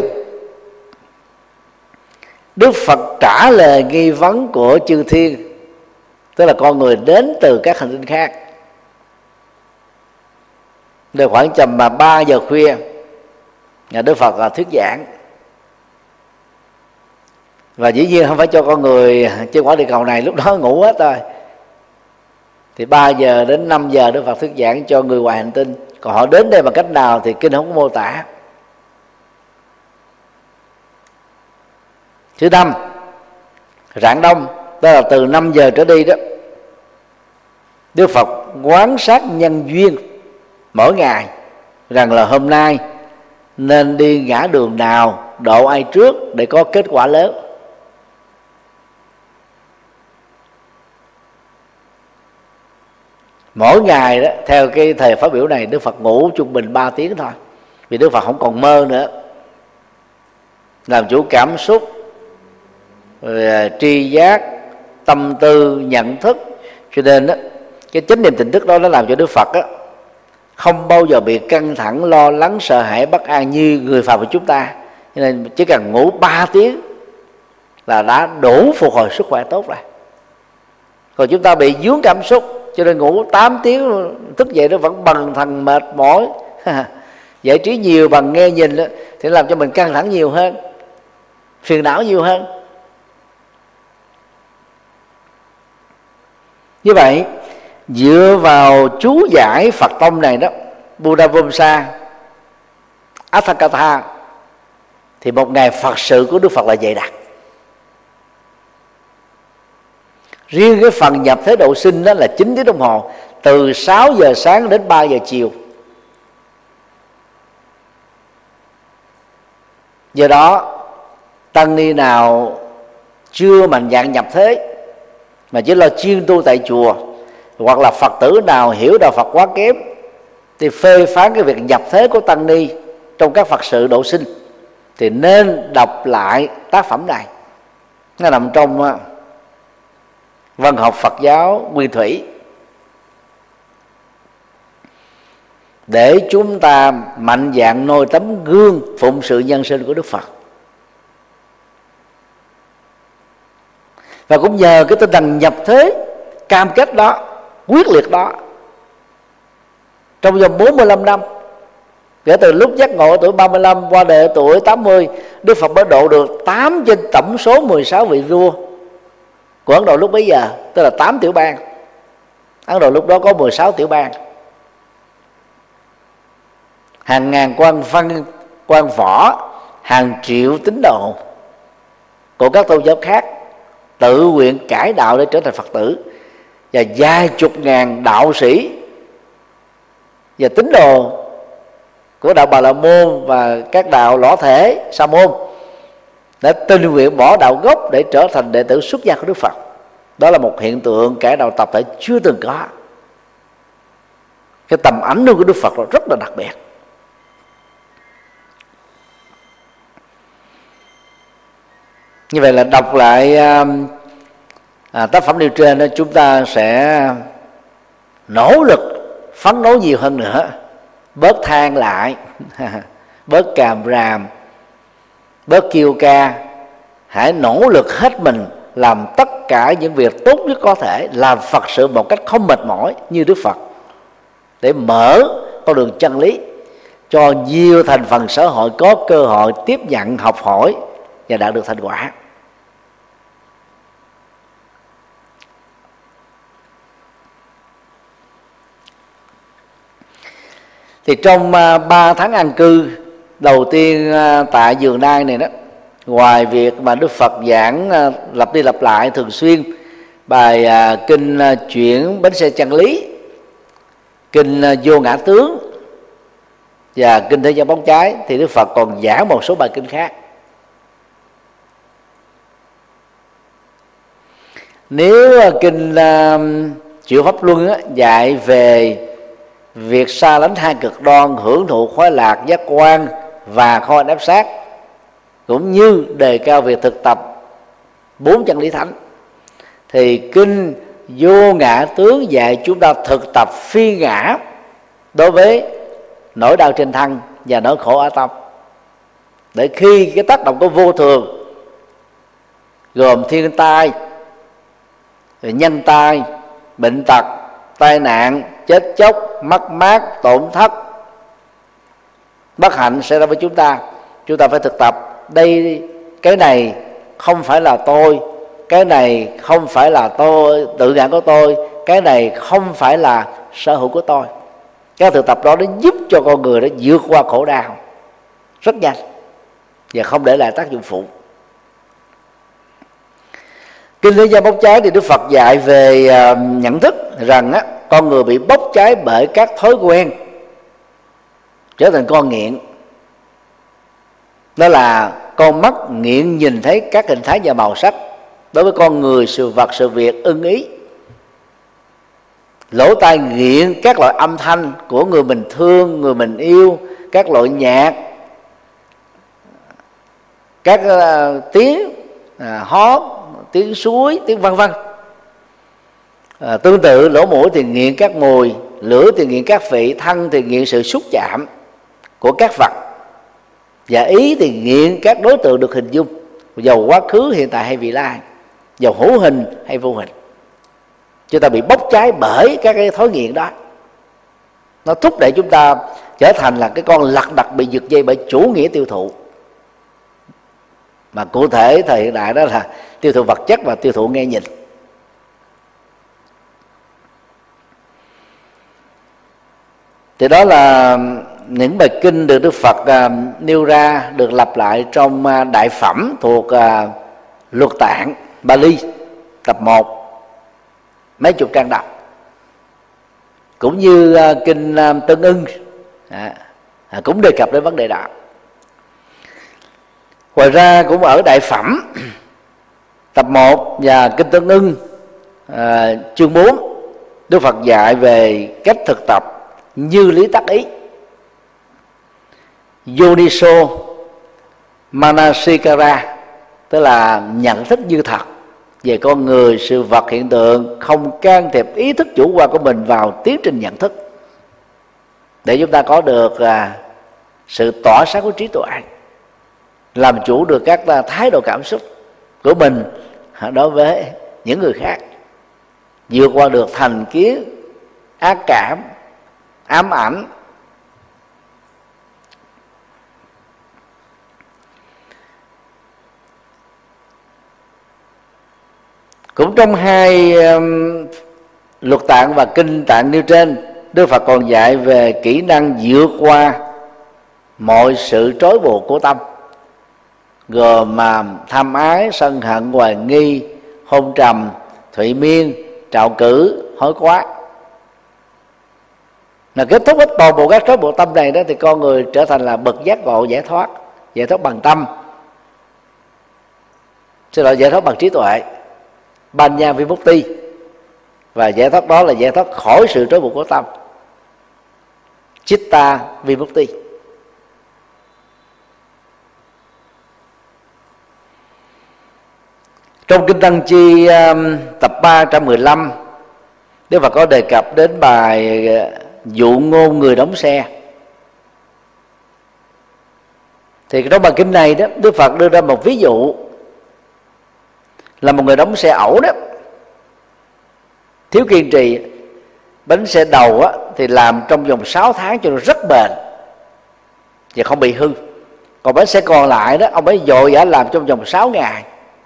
Đức Phật trả lời nghi vấn của chư thiên, tức là con người đến từ các hành tinh khác. Để khoảng tầm mà ba giờ khuya, nhà Đức Phật là thuyết giảng. Và dĩ nhiên không phải cho con người trên quả địa cầu này lúc đó ngủ hết rồi. Thì ba giờ đến năm giờ Đức Phật thuyết giảng cho người ngoài hành tinh. Còn họ đến đây bằng cách nào thì kinh không có mô tả. Thứ năm, rạng đông, đó là từ năm giờ trở đi đó, Đức Phật quán sát nhân duyên mỗi ngày, rằng là hôm nay nên đi ngã đường nào, độ ai trước để có kết quả lớn. Mỗi ngày đó, theo cái thời phát biểu này, Đức Phật ngủ trung bình ba tiếng thôi, vì Đức Phật không còn mơ nữa, làm chủ cảm xúc, rồi tri giác, tâm tư, nhận thức. Cho nên đó, cái chánh niệm tỉnh thức đó nó làm cho Đức Phật đó, không bao giờ bị căng thẳng, lo lắng, sợ hãi, bất an như người phàm của chúng ta. Cho nên chỉ cần ngủ ba tiếng là đã đủ phục hồi sức khỏe tốt rồi. Còn chúng ta bị vướng cảm xúc, cho nên ngủ tám tiếng thức dậy nó vẫn bần thần mệt mỏi. Giải trí nhiều bằng nghe nhìn đó, thì làm cho mình căng thẳng nhiều hơn, phiền não nhiều hơn. Như vậy, dựa vào chú giải Phật tông này đó, Buddha Vamsa Atthakatha, thì một ngày Phật sự của Đức Phật là dày đặc. Riêng cái phần nhập thế độ sinh đó là chín tiếng đồng hồ, từ sáu giờ sáng đến ba giờ chiều. Do đó, tăng ni nào chưa mạnh dạn nhập thế mà chỉ lo chuyên tu tại chùa, hoặc là Phật tử nào hiểu đạo Phật quá kém, thì phê phán cái việc nhập thế của tăng ni trong các Phật sự độ sinh, thì nên đọc lại tác phẩm này. Nó nằm trong Văn học Phật giáo Nguyên Thủy, để chúng ta mạnh dạn noi tấm gương phụng sự nhân sinh của Đức Phật. Và cũng nhờ cái tinh thần nhập thế cam kết đó, quyết liệt đó, trong vòng bốn mươi lăm năm, kể từ lúc giác ngộ tuổi ba mươi lăm qua đời tuổi tám mươi, Đức Phật mới độ được tám trên tổng số mười sáu vị vua. của Ấn Độ lúc bấy giờ, tức là tám tiểu bang. Ấn Độ lúc đó có mười sáu tiểu bang, hàng ngàn quan văn, quan võ, hàng triệu tín đồ của các tôn giáo khác tự nguyện cải đạo để trở thành Phật tử, và vài chục ngàn đạo sĩ và tín đồ của đạo Bà La Môn và các đạo Lõa Thể, Sa Môn đã tình nguyện bỏ đạo gốc để trở thành đệ tử xuất gia của Đức Phật. Đó là một hiện tượng cải đạo tập thể chưa từng có. Cái tầm ảnh hưởng của Đức Phật là rất là đặc biệt. Như vậy là đọc lại à, tác phẩm nêu trên đó, chúng ta sẽ nỗ lực phấn đấu nhiều hơn nữa, bớt than lại, bớt càm ràm, bớt kêu ca. Hãy nỗ lực hết mình làm tất cả những việc tốt nhất có thể, làm Phật sự một cách không mệt mỏi như Đức Phật, để mở con đường chân lý cho nhiều thành phần xã hội có cơ hội tiếp nhận, học hỏi và đạt được thành quả. Thì trong ba tháng an cư đầu tiên tại vườn đai này đó, ngoài việc mà Đức Phật giảng lặp đi lặp lại thường xuyên bài kinh chuyển bánh xe chân lý, kinh vô ngã tướng và kinh thế gian bóng cháy, thì Đức Phật còn giảng một số bài kinh khác. Nếu kinh uh, Chuyển Pháp Luân á, dạy về việc xa lánh hai cực đoan, hưởng thụ khoái lạc giác quan và khôi áp sát, cũng như đề cao việc thực tập bốn chân lý thánh, thì kinh Vô Ngã Tướng dạy chúng ta thực tập phi ngã đối với nỗi đau trên thân và nỗi khổ ở tâm, để khi cái tác động của vô thường gồm thiên tai, nhân tai, bệnh tật, tai nạn, chết chóc, mất mát, tổn thất, bất hạnh xảy ra với chúng ta, chúng ta phải thực tập đây, cái này không phải là tôi, cái này không phải là tôi, tự ngã của tôi, cái này không phải là sở hữu của tôi. Cái thực tập đó nó giúp cho con người nó vượt qua khổ đau rất nhanh và không để lại tác dụng phụ. Kinh Thế Gian Bốc Cháy thì Đức Phật dạy về uh, nhận thức rằng á, con người bị bốc cháy bởi các thói quen, trở thành con nghiện. Đó là con mắt nghiện nhìn thấy các hình thái và màu sắc đối với con người, sự vật, sự việc ưng ý. Lỗ tai nghiện các loại âm thanh của người mình thương, người mình yêu, các loại nhạc, các uh, tiếng uh, hót, tiếng suối, tiếng vân vân. À, tương tự lỗ mũi thì nghiện các mùi, lưỡi thì nghiện các vị, thân thì nghiện sự xúc chạm của các vật, và ý thì nghiện các đối tượng được hình dung, dầu quá khứ, hiện tại hay vị lai, dầu hữu hình hay vô hình. Chúng ta bị bốc cháy bởi các cái thói nghiện đó. Nó thúc đẩy chúng ta trở thành là cái con lật đật bị giật dây bởi chủ nghĩa tiêu thụ, mà cụ thể thời hiện đại đó là tiêu thụ vật chất và tiêu thụ nghe nhìn. Thì đó là những bài kinh được Đức Phật uh, nêu ra, được lặp lại trong uh, đại phẩm thuộc uh, Luật Tạng Bali tập một, mấy chục trang đọc, cũng như uh, kinh uh, Tương Ưng à, à, cũng đề cập đến vấn đề đó. Ngoài ra cũng ở đại phẩm tập một và kinh Tương Ưng à, chương bốn, Đức Phật dạy về cách thực tập như lý tác ý, Yoniso Manasikara, tức là nhận thức như thật về con người, sự vật, hiện tượng, không can thiệp ý thức chủ quan của mình vào tiến trình nhận thức, để chúng ta có được à, sự tỏa sáng của trí tuệ, làm chủ được các thái độ cảm xúc của mình đối với những người khác, vượt qua được thành kiến, ác cảm, ám ảnh. Cũng trong hai um, luật tạng và kinh tạng nêu trên, Đức Phật còn dạy về kỹ năng vượt qua mọi sự trói buộc của tâm, gồm mà tham ái, sân hận, hoài nghi, hôn trầm, thụy miên, trạo cử, hối quá. Là kết thúc hết toàn bộ các trói buộc tâm này đó, thì con người trở thành là bậc giác ngộ, giải thoát, giải thoát bằng tâm, xin lỗi, giải thoát bằng trí tuệ, Banya Vimukti. Và giải thoát đó là giải thoát khỏi sự trói buộc của tâm, Chitta Vimukti. Trong Kinh Tăng Chi tập ba trăm mười lăm, Đức Phật có đề cập đến bài dụ ngôn người đóng xe. Thì trong bài kinh này đó, Đức Phật đưa ra một ví dụ là một người đóng xe ẩu đó, thiếu kiên trì. Bánh xe đầu á, thì làm trong vòng sáu tháng cho nó rất bền và không bị hư. Còn bánh xe còn lại đó, ông ấy vội vã làm trong vòng sáu ngày.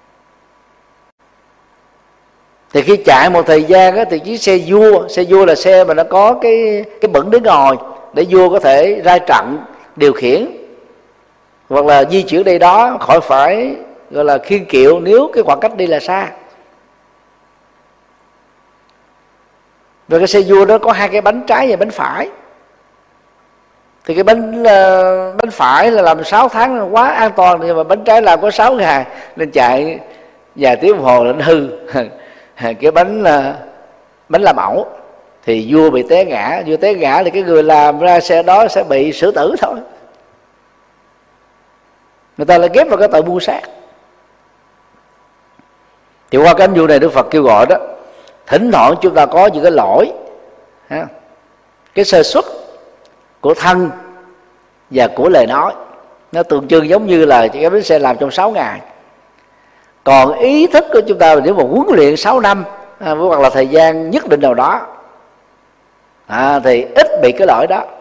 Thì khi chạy một thời gian á, thì chiếc xe vua, xe vua là xe mà nó có cái cái bửng để ngồi, để vua có thể ra trận điều khiển hoặc là di chuyển đây đó, khỏi phải gọi là khiêng kiệu nếu cái khoảng cách đi là xa. Và cái xe vua đó có hai cái bánh trái và bánh phải. Thì cái bánh uh, bánh phải là làm sáu tháng là quá an toàn, nhưng mà bánh trái làm có sáu ngày nên chạy vài tiếng đồng hồ là nó hư. Cái bánh uh, bánh làm ẩu thì vua bị té ngã, vua té ngã thì cái người làm ra xe đó sẽ bị xử tử thôi. Người ta lại ghép vào cái tội mưu sát. Thì qua cái vụ này Đức Phật kêu gọi đó, thỉnh thoảng chúng ta có những cái lỗi, cái sơ suất của thân và của lời nói, nó tượng trưng giống như là cái bánh xe làm trong sáu ngày. Còn ý thức của chúng ta nếu mà huấn luyện sáu năm à, hoặc là thời gian nhất định nào đó à, thì ít bị cái lỗi đó.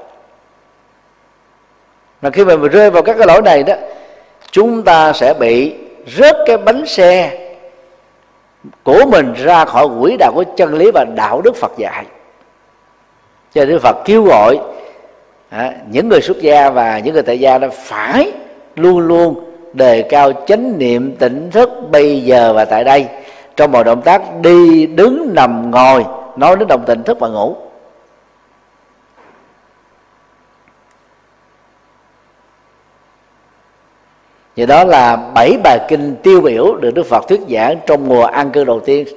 Mà khi mà mình rơi vào các cái lỗi này đó, chúng ta sẽ bị rớt cái bánh xe của mình ra khỏi quỹ đạo của chân lý và đạo đức Phật dạy. Cho nên Đức Phật kêu gọi à, những người xuất gia và những người tại gia đó phải luôn luôn đề cao chánh niệm tỉnh thức bây giờ và tại đây, trong mọi động tác đi, đứng, nằm, ngồi, nói đến động tỉnh thức và ngủ. Vậy đó là bảy bài kinh tiêu biểu được Đức Phật thuyết giảng trong mùa an cư đầu tiên.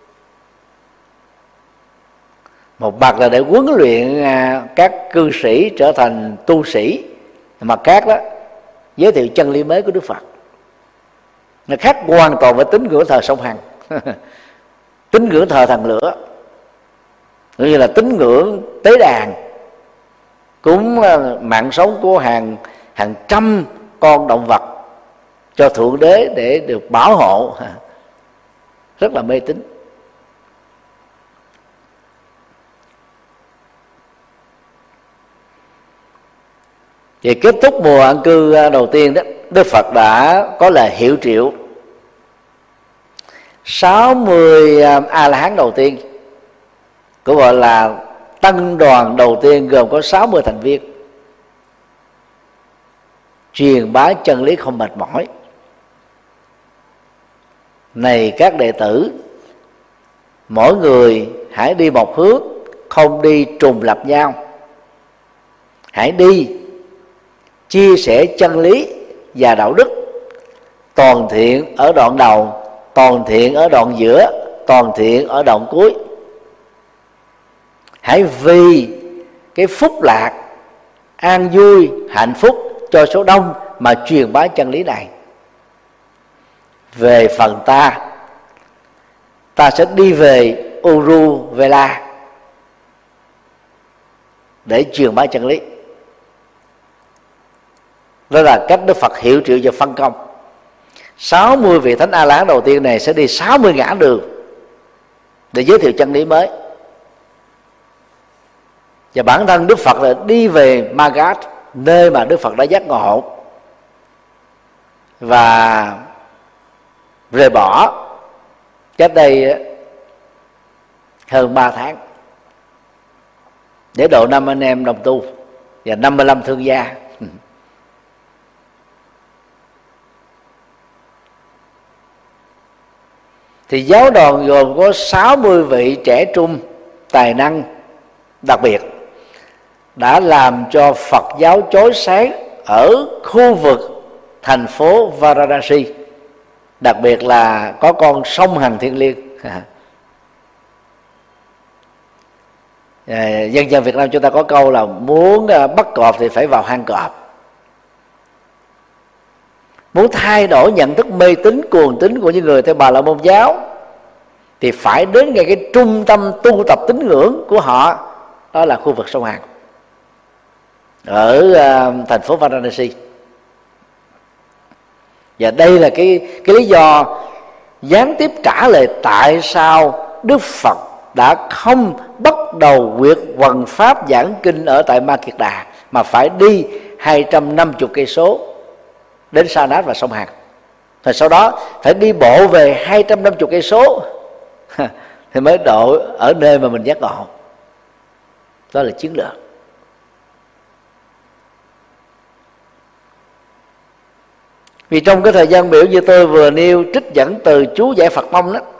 Một mặt là để huấn luyện các cư sĩ trở thành tu sĩ, mặt khác đó giới thiệu chân lý mới của Đức Phật. Nó khác hoàn toàn với tín ngưỡng thờ sông Hằng. Tín ngưỡng thờ thần lửa, cũng như là tín ngưỡng tế đàn, cúng mạng sống của hàng hàng trăm con động vật cho Thượng Đế để được bảo hộ, rất là mê tín. Thì kết thúc mùa an cư đầu tiên đó, Đức Phật đã có lời hiệu triệu sáu mươi A-la-hán đầu tiên, cũng gọi là tăng đoàn đầu tiên, gồm có sáu mươi thành viên, truyền bá chân lý không mệt mỏi. Này các đệ tử, mỗi người hãy đi một hướng, không đi trùng lập nhau. Hãy đi chia sẻ chân lý và đạo đức, toàn thiện ở đoạn đầu, toàn thiện ở đoạn giữa, toàn thiện ở đoạn cuối. Hãy vì cái phúc lạc, an vui, hạnh phúc cho số đông mà truyền bá chân lý này. Về phần ta, ta sẽ đi về Uruvela để truyền bá chân lý. Đó là cách Đức Phật hiệu triệu và phân công. sáu mươi vị thánh A-la-hán đầu tiên này sẽ đi sáu mươi ngã đường để giới thiệu chân lý mới. Và bản thân Đức Phật là đi về Magat, nơi mà Đức Phật đã giác ngộ và rời bỏ cách đây hơn ba tháng, để độ năm anh em đồng tu và năm mươi lăm thương gia. Thì giáo đoàn gồm có sáu mươi vị trẻ trung tài năng đặc biệt đã làm cho Phật giáo chói sáng ở khu vực thành phố Varanasi, đặc biệt là có con sông Hằng thiêng liêng. Dân gian Việt Nam chúng ta có câu là muốn bắt cọp thì phải vào hang cọp. Muốn thay đổi nhận thức mê tín cuồng tín của những người theo Bà La Môn giáo thì phải đến ngay cái trung tâm tu tập tín ngưỡng của họ, đó là khu vực sông Hằng ở uh, thành phố Varanasi. Và đây là cái cái lý do gián tiếp trả lời tại sao Đức Phật đã không bắt đầu việc hoằng pháp giảng kinh ở tại Ma Kiệt Đà, mà phải đi hai trăm năm mươi cây số đến Sa Nát và sông Hằng, rồi sau đó phải đi bộ về hai trăm năm mươi cây số thì mới độ ở nơi mà mình giác ngộ. Đó là chiến lược. Vì trong cái thời gian biểu như tôi vừa nêu trích dẫn từ chú giải Phật Tông đó,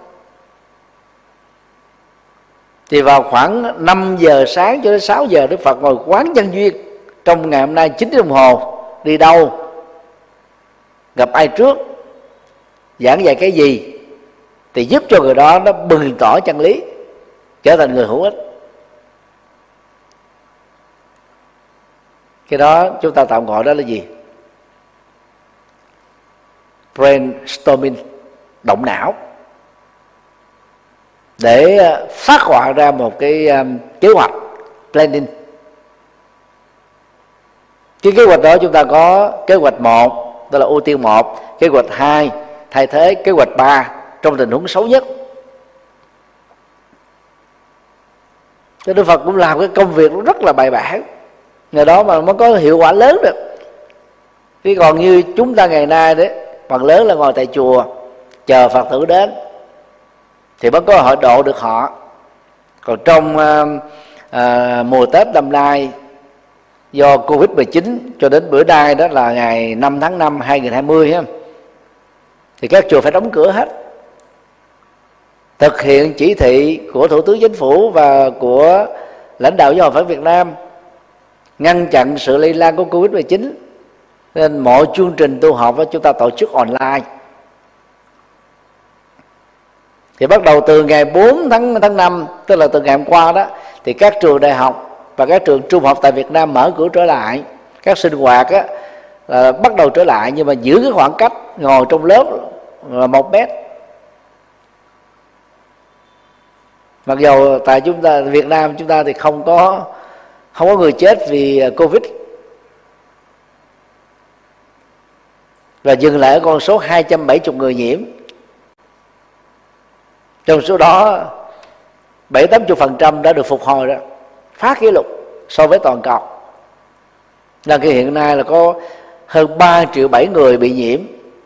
thì vào khoảng năm giờ sáng cho đến sáu giờ Đức Phật ngồi quán nhân duyên. Trong ngày hôm nay chín tiếng đồng hồ, đi đâu, gặp ai trước, giảng dạy cái gì, thì giúp cho người đó nó bừng tỏ chân lý, trở thành người hữu ích. Cái đó chúng ta tạm gọi đó là gì? Brainstorming, động não, để phát họa ra một cái um, kế hoạch, planning. Cái kế hoạch đó chúng ta có kế hoạch một, đó là ưu tiên một, kế hoạch hai, thay thế, kế hoạch ba trong tình huống xấu nhất. Cho Đức Phật cũng làm cái công việc rất là bài bản, nhờ đó mà mới có hiệu quả lớn được. Chứ còn như chúng ta ngày nay đấy, phần lớn là ngồi tại chùa chờ Phật tử đến thì mới có hội độ được họ. Còn trong uh, uh, mùa Tết năm nay, do Covid mười chín cho đến bữa nay, đó là ngày năm tháng năm hai nghìn không trăm hai mươi ha, thì các chùa phải đóng cửa hết, thực hiện chỉ thị của Thủ tướng Chính phủ và của lãnh đạo Giáo hội Phật Việt Nam ngăn chặn sự lây lan của Covid mười chín. Nên mọi chương trình tu học chúng ta tổ chức online. Thì bắt đầu từ ngày bốn tháng năm, tức là từ ngày hôm qua đó, thì các trường đại học và các trường trung học tại Việt Nam mở cửa trở lại. Các sinh hoạt á, là bắt đầu trở lại, nhưng mà giữ cái khoảng cách ngồi trong lớp là một mét. Mặc dù tại chúng ta Việt Nam chúng ta thì không có không có người chết vì Covid, và dừng lại ở con số hai trăm bảy mươi người nhiễm. Trong số đó bảy tám mươi phần trăm đã được phục hồi đó, phá kỷ lục so với toàn cầu. Là cái hiện nay là có hơn ba triệu bảy người bị nhiễm,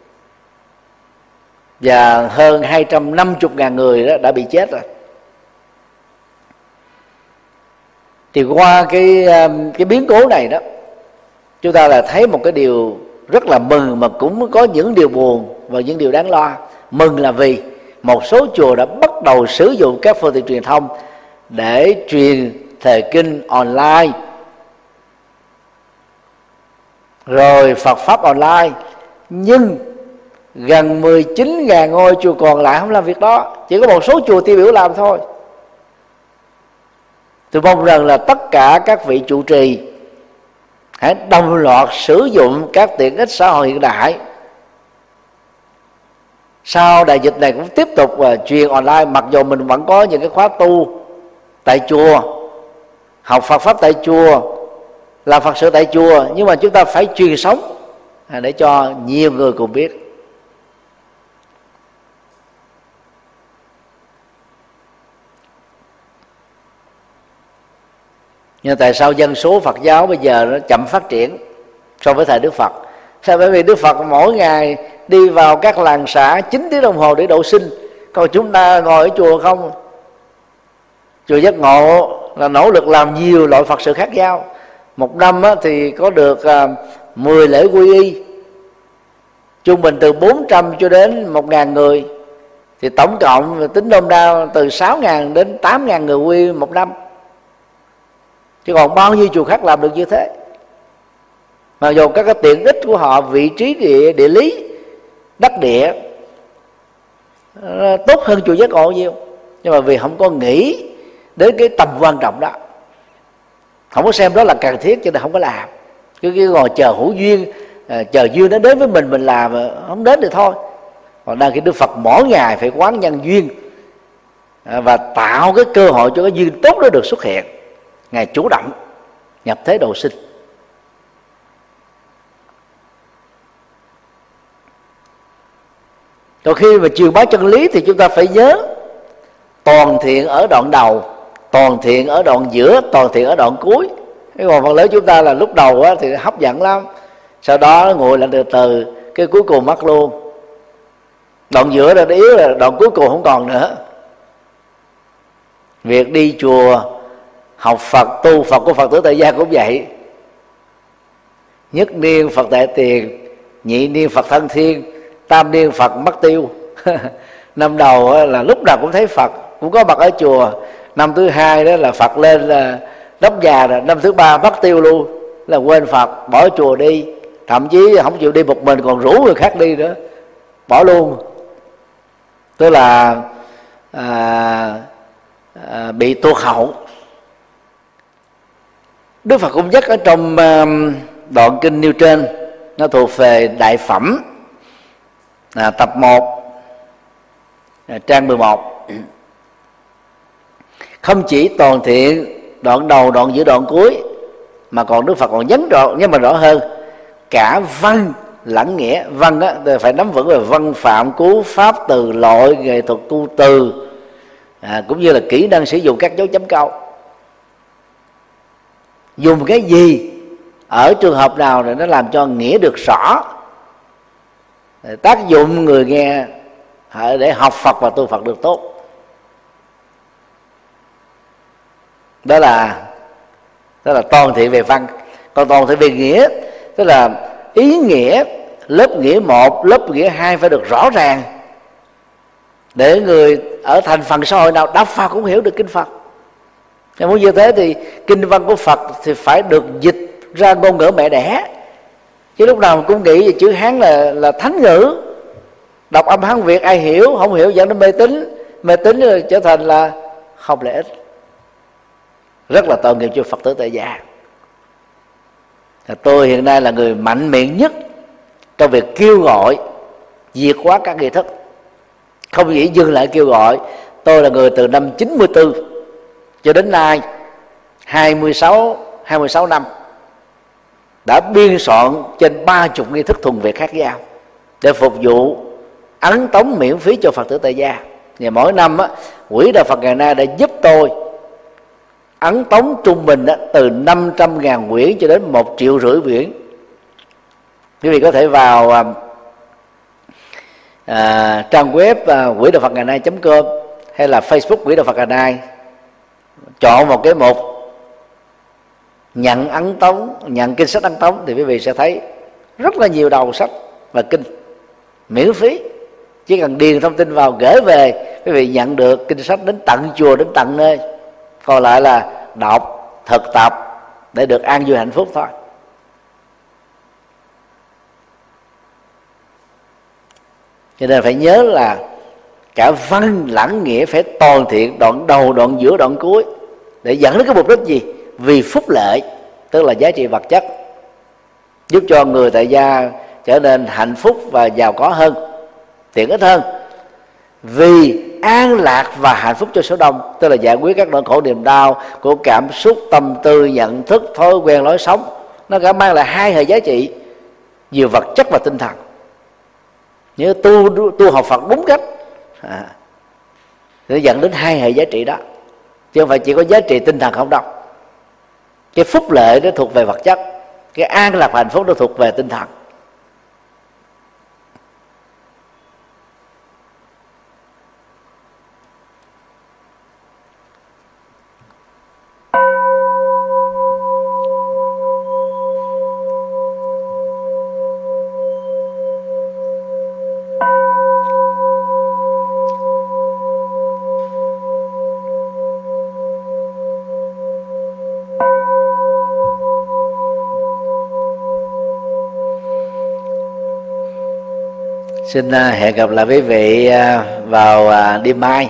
và hơn hai trăm năm mươi ngàn người đó đã bị chết rồi. Thì qua cái cái biến cố này đó, chúng ta là thấy một cái điều rất là mừng, mà cũng có những điều buồn và những điều đáng lo. Mừng là vì một số chùa đã bắt đầu sử dụng các phương tiện truyền thông để truyền thời kinh online, rồi Phật pháp online. Nhưng gần mười chín nghìn ngôi chùa còn lại không làm việc đó, chỉ có một số chùa tiêu biểu làm thôi. Tôi mong rằng là tất cả các vị trụ trì hãy đồng loạt sử dụng các tiện ích xã hội hiện đại. Sau đại dịch này cũng tiếp tục uh, truyền online, mặc dù mình vẫn có những cái khóa tu tại chùa, học Phật pháp tại chùa, làm Phật sự tại chùa, nhưng mà chúng ta phải truyền sống à, để cho nhiều người cùng biết. Nhưng tại sao dân số Phật giáo bây giờ nó chậm phát triển so với thời Đức Phật? Sao? Bởi vì Đức Phật mỗi ngày đi vào các làng xã chín tiếng đồng hồ để độ sinh, Còn chúng ta ngồi ở chùa không, chùa Giác Ngộ là nỗ lực làm nhiều loại Phật sự khác nhau. Một năm á, thì có được à, mười lễ quy y, trung bình từ bốn trăm cho đến một ngàn người, thì tổng cộng tính nôm na từ sáu ngàn đến tám ngàn người quy một năm. Chứ còn bao nhiêu chùa khác làm được như thế. Mặc dù các cái tiện ích của họ, vị trí địa, địa lý, đất địa tốt hơn chùa Giác Ngộ nhiều, nhưng mà vì không có nghĩ đến cái tầm quan trọng đó, không có xem đó là cần thiết, cho nên không có làm. Cứ, cứ ngồi chờ hữu duyên, à, chờ duyên nó đến với mình, mình làm, không đến thì thôi. Còn đang khi Đức Phật mỗi ngày phải quán nhân duyên, à, và tạo cái cơ hội cho cái duyên tốt đó được xuất hiện, Ngài chủ động nhập thế độ sinh. Còn khi mà truyền bá chân lý thì chúng ta phải nhớ toàn thiện ở đoạn đầu, toàn thiện ở đoạn giữa, toàn thiện ở đoạn cuối. Cái còn phần lớn chúng ta là lúc đầu á, thì hấp dẫn lắm, sau đó nguội lại từ từ, cái cuối cùng mất luôn. Đoạn giữa là yếu, là đoạn cuối cùng không còn nữa. Việc đi chùa học Phật, tu Phật của Phật tử tại gia cũng vậy. Nhất niên Phật tại tiền, nhị niên Phật thân thiên, tam niên Phật mất tiêu. Năm đầu là lúc nào cũng thấy Phật, cũng có mặt ở chùa. Năm thứ hai đó là Phật lên là đốc già rồi. Năm thứ ba mất tiêu luôn, là quên Phật, bỏ chùa đi. Thậm chí không chịu đi một mình, còn rủ người khác đi nữa, bỏ luôn. Tức là à, à, bị tuột hậu. Đức Phật cũng nhắc ở trong uh, đoạn kinh nêu trên, nó thuộc về Đại Phẩm, à, tập một, à, trang mười một. Không chỉ toàn thiện đoạn đầu, đoạn giữa, đoạn cuối, mà còn Đức Phật còn nhấn rõ, nhấn mà rõ hơn, cả văn lẫn nghĩa. Văn á, phải nắm vững về văn phạm, cú pháp, từ loại, nghệ thuật tu từ, à, cũng như là kỹ năng sử dụng các dấu chấm câu. Dùng cái gì ở trường hợp nào để nó làm cho nghĩa được rõ, tác dụng người nghe để học Phật và tu Phật được tốt. Đó là đó là toàn thiện về văn. Còn toàn thiện về nghĩa, tức là ý nghĩa lớp nghĩa một, lớp nghĩa hai phải được rõ ràng, để người ở thành phần xã hội nào đọc Phật cũng hiểu được kinh Phật. Nếu muốn như thế thì kinh văn của Phật thì phải được dịch ra ngôn ngữ mẹ đẻ, chứ lúc nào cũng nghĩ về chữ Hán là là thánh ngữ, đọc âm Hán Việt ai hiểu, không hiểu dẫn đến mê tín, mê tín rồi trở thành là không lợi ích, rất là tội nghiệp cho Phật tử tại gia. Tôi hiện nay là người mạnh miệng nhất trong việc kêu gọi diệt hóa các nghi thức, không chỉ dừng lại kêu gọi. Tôi là người từ năm chín mươi tư cho đến nay hai mươi sáu năm đã biên soạn trên ba chục nghi thức thuần Việt khác nhau để phục vụ ấn tống miễn phí cho Phật tử tại gia. Và mỗi năm á, Quỹ Đạo Phật ngày nay đã giúp tôi ấn tống trung bình đó, từ năm trăm ngàn quyển cho đến một triệu rưỡi quyển. Quý vị có thể vào à, à, trang web à, quỹ đạo Phật ngày nay chấm com hay là Facebook Quỹ Đạo Phật ngày nay, chọn một cái mục nhận ấn tống, nhận kinh sách ấn tống, thì quý vị sẽ thấy rất là nhiều đầu sách và kinh miễn phí. Chỉ cần điền thông tin vào gửi về, quý vị nhận được kinh sách đến tận chùa, đến tận nơi. Còn lại là đọc, thực tập để được an vui hạnh phúc thôi. Cho nên phải nhớ là cả văn lẫn nghĩa phải toàn thiện, đoạn đầu, đoạn giữa, đoạn cuối, để dẫn đến cái mục đích gì? Vì phúc lợi, tức là giá trị vật chất, giúp cho người tại gia trở nên hạnh phúc và giàu có hơn, tiện ích hơn. Vì an lạc và hạnh phúc cho số đông, tức là giải quyết các nỗi khổ niềm đau của cảm xúc, tâm tư, nhận thức, thói quen, lối sống. Nó cả mang lại hai hệ giá trị, vừa vật chất và tinh thần. Nếu tu tu học Phật đúng cách à, nó dẫn đến hai hệ giá trị đó, chứ không phải chỉ có giá trị tinh thần không đâu. Cái phúc lợi nó thuộc về vật chất, cái an lạc và hạnh phúc nó thuộc về tinh thần. Xin hẹn gặp lại quý vị vào đêm mai.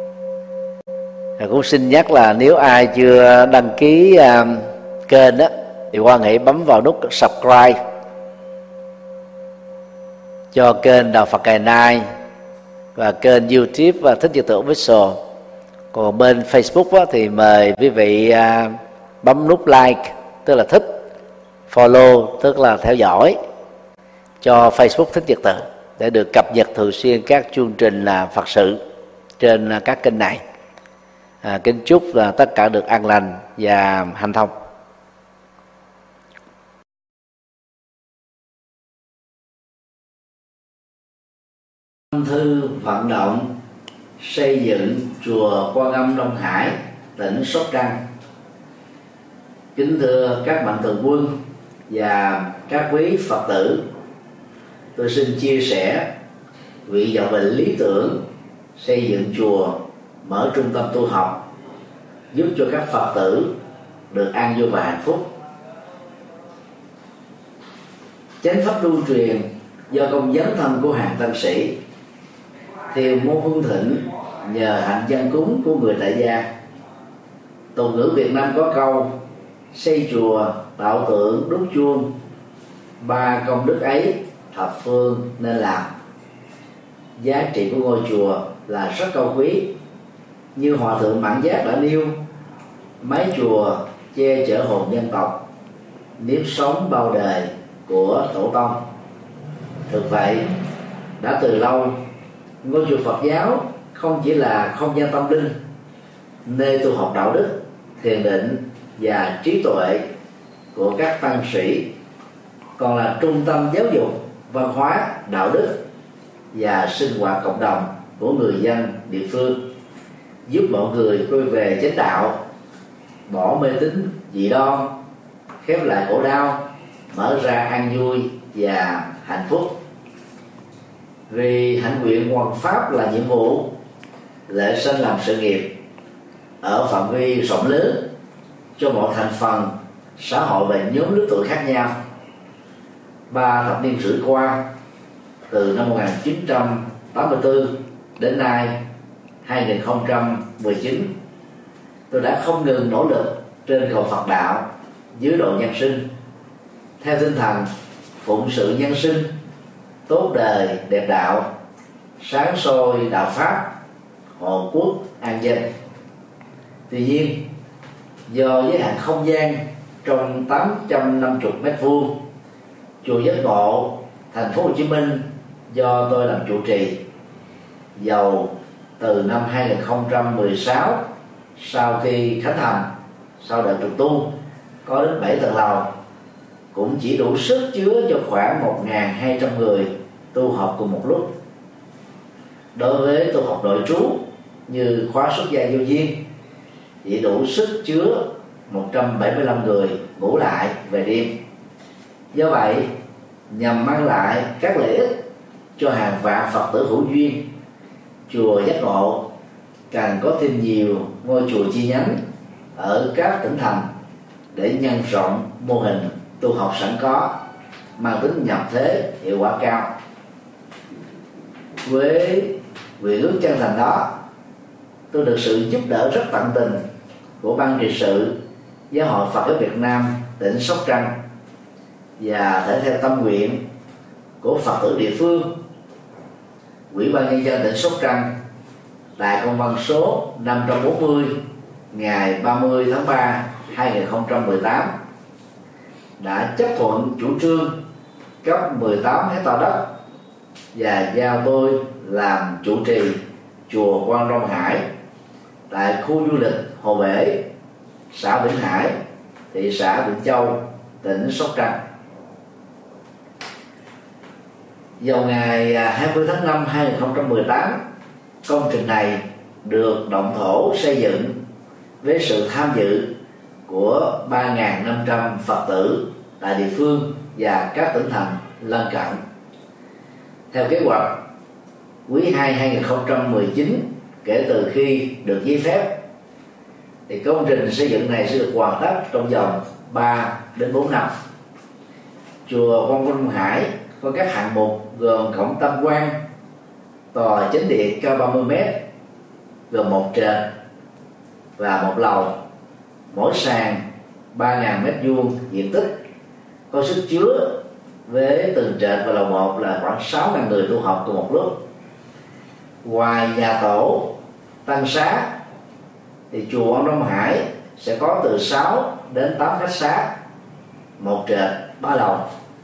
Cũng xin nhắc là nếu ai chưa đăng ký kênh đó thì quan hãy bấm vào nút subscribe cho kênh Đạo Phật Ngày Nay và kênh YouTube và Thích Nhật Tử Official. Còn bên Facebook thì mời quý vị bấm nút like, tức là thích, follow, tức là theo dõi cho Facebook Thích Nhật Tử để được cập nhật thường xuyên các chương trình là Phật sự trên các kênh này. À, kính chúc là tất cả được an lành và hanh thông. Thư vận động xây dựng chùa Quan Âm Đông Hải, tỉnh Sóc Trăng. Kính thưa các mạnh thường quân và các quý Phật tử, tôi xin chia sẻ nguyện vọng về lý tưởng xây dựng chùa, mở trung tâm tu học, giúp cho các Phật tử được an vui và hạnh phúc. Chánh pháp lưu truyền do công dấn thân của hàng tăng sĩ, theo môn hưng thịnh nhờ hạnh dân cúng của người tại gia. Tục ngữ Việt Nam có câu xây chùa, tạo tượng, đúc chuông, ba công đức ấy thập phương nên làm. Giá trị của ngôi chùa là rất cao quý. Như Hòa Thượng Mạn Giác đã nêu, mái chùa che chở hồn dân tộc, nếp sống bao đời của tổ tông. Thực vậy, đã từ lâu, ngôi chùa Phật giáo không chỉ là không gian tâm linh, nơi tu học đạo đức, thiền định và trí tuệ của các tăng sĩ, còn là trung tâm giáo dục, văn hóa, đạo đức và sinh hoạt cộng đồng của người dân địa phương, giúp mọi người quay về chánh đạo, bỏ mê tín dị đoan, khép lại khổ đau, mở ra an vui và hạnh phúc. Vì hạnh nguyện hoằng pháp là nhiệm vụ, lễ sanh làm sự nghiệp ở phạm vi rộng lớn cho mọi thành phần xã hội và nhóm lứa tuổi khác nhau. Ba thập niên rưỡi qua, từ năm một nghìn chín trăm tám mươi tư đến nay hai nghìn không trăm mười chín, tôi đã không ngừng nỗ lực trên cầu Phật đạo dưới độ nhân sinh, theo tinh thần phụng sự nhân sinh, tốt đời đẹp đạo, sáng soi đạo pháp, hộ quốc an dân. Tuy nhiên, do giới hạn không gian trong tám trăm năm mươi mét vuông, chùa Giác Ngộ, thành phố Hồ Chí Minh do tôi làm trụ trì, dầu từ năm hai nghìn không trăm mười sáu, sau khi khánh thành, sau đợt trùng tu có đến bảy tầng lầu, cũng chỉ đủ sức chứa cho khoảng một nghìn hai trăm người tu học cùng một lúc. Đối với tu học nội trú như khóa xuất gia vô duyên, chỉ đủ sức chứa một trăm bảy mươi lăm người ngủ lại về đêm. Do vậy, nhằm mang lại các lợi ích cho hàng vạn Phật tử hữu duyên, chùa Giác Ngộ càng có thêm nhiều ngôi chùa chi nhánh ở các tỉnh thành để nhân rộng mô hình tu học sẵn có, mang tính nhập thế, hiệu quả cao. Với nguyện ước chân thành đó, tôi được sự giúp đỡ rất tận tình của ban trị sự Giáo hội Phật giáo Việt Nam tỉnh Sóc Trăng và thể theo tâm nguyện của Phật tử địa phương, Ủy ban nhân dân tỉnh Sóc Trăng tại công văn số năm trăm bốn mươi ngày ba mươi tháng ba hai nghìn không trăm mười tám đã chấp thuận chủ trương cấp mười tám hectare đất và giao tôi làm chủ trì chùa Quan Đông Hải tại khu du lịch Hồ Bể, xã Vĩnh Hải, thị xã Vĩnh Châu, tỉnh Sóc Trăng. Vào ngày hai mươi tháng năm hai nghìn không trăm mười tám, công trình này được động thổ xây dựng với sự tham dự của ba nghìn năm trăm Phật tử tại địa phương và các tỉnh thành lân cận. Theo kế hoạch, quý hai hai nghìn không trăm mười chín, kể từ khi được giấy phép, thì công trình xây dựng này sẽ được hoàn tất trong vòng ba đến bốn năm. Chùa Quan Đông Hải có các hạng mục gồm cổng tam quan, tòa chánh điện cao ba mươi mét, gồm một trệt và một lầu, mỗi sàn ba nghìn mét vuông diện tích, có sức chứa với từng trệt và lầu một là khoảng sáu nghìn người tu học cùng một lúc. Ngoài nhà tổ tăng xá thì chùa Ông Đông Hải sẽ có từ sáu đến tám khách xá, một trệt ba lầu,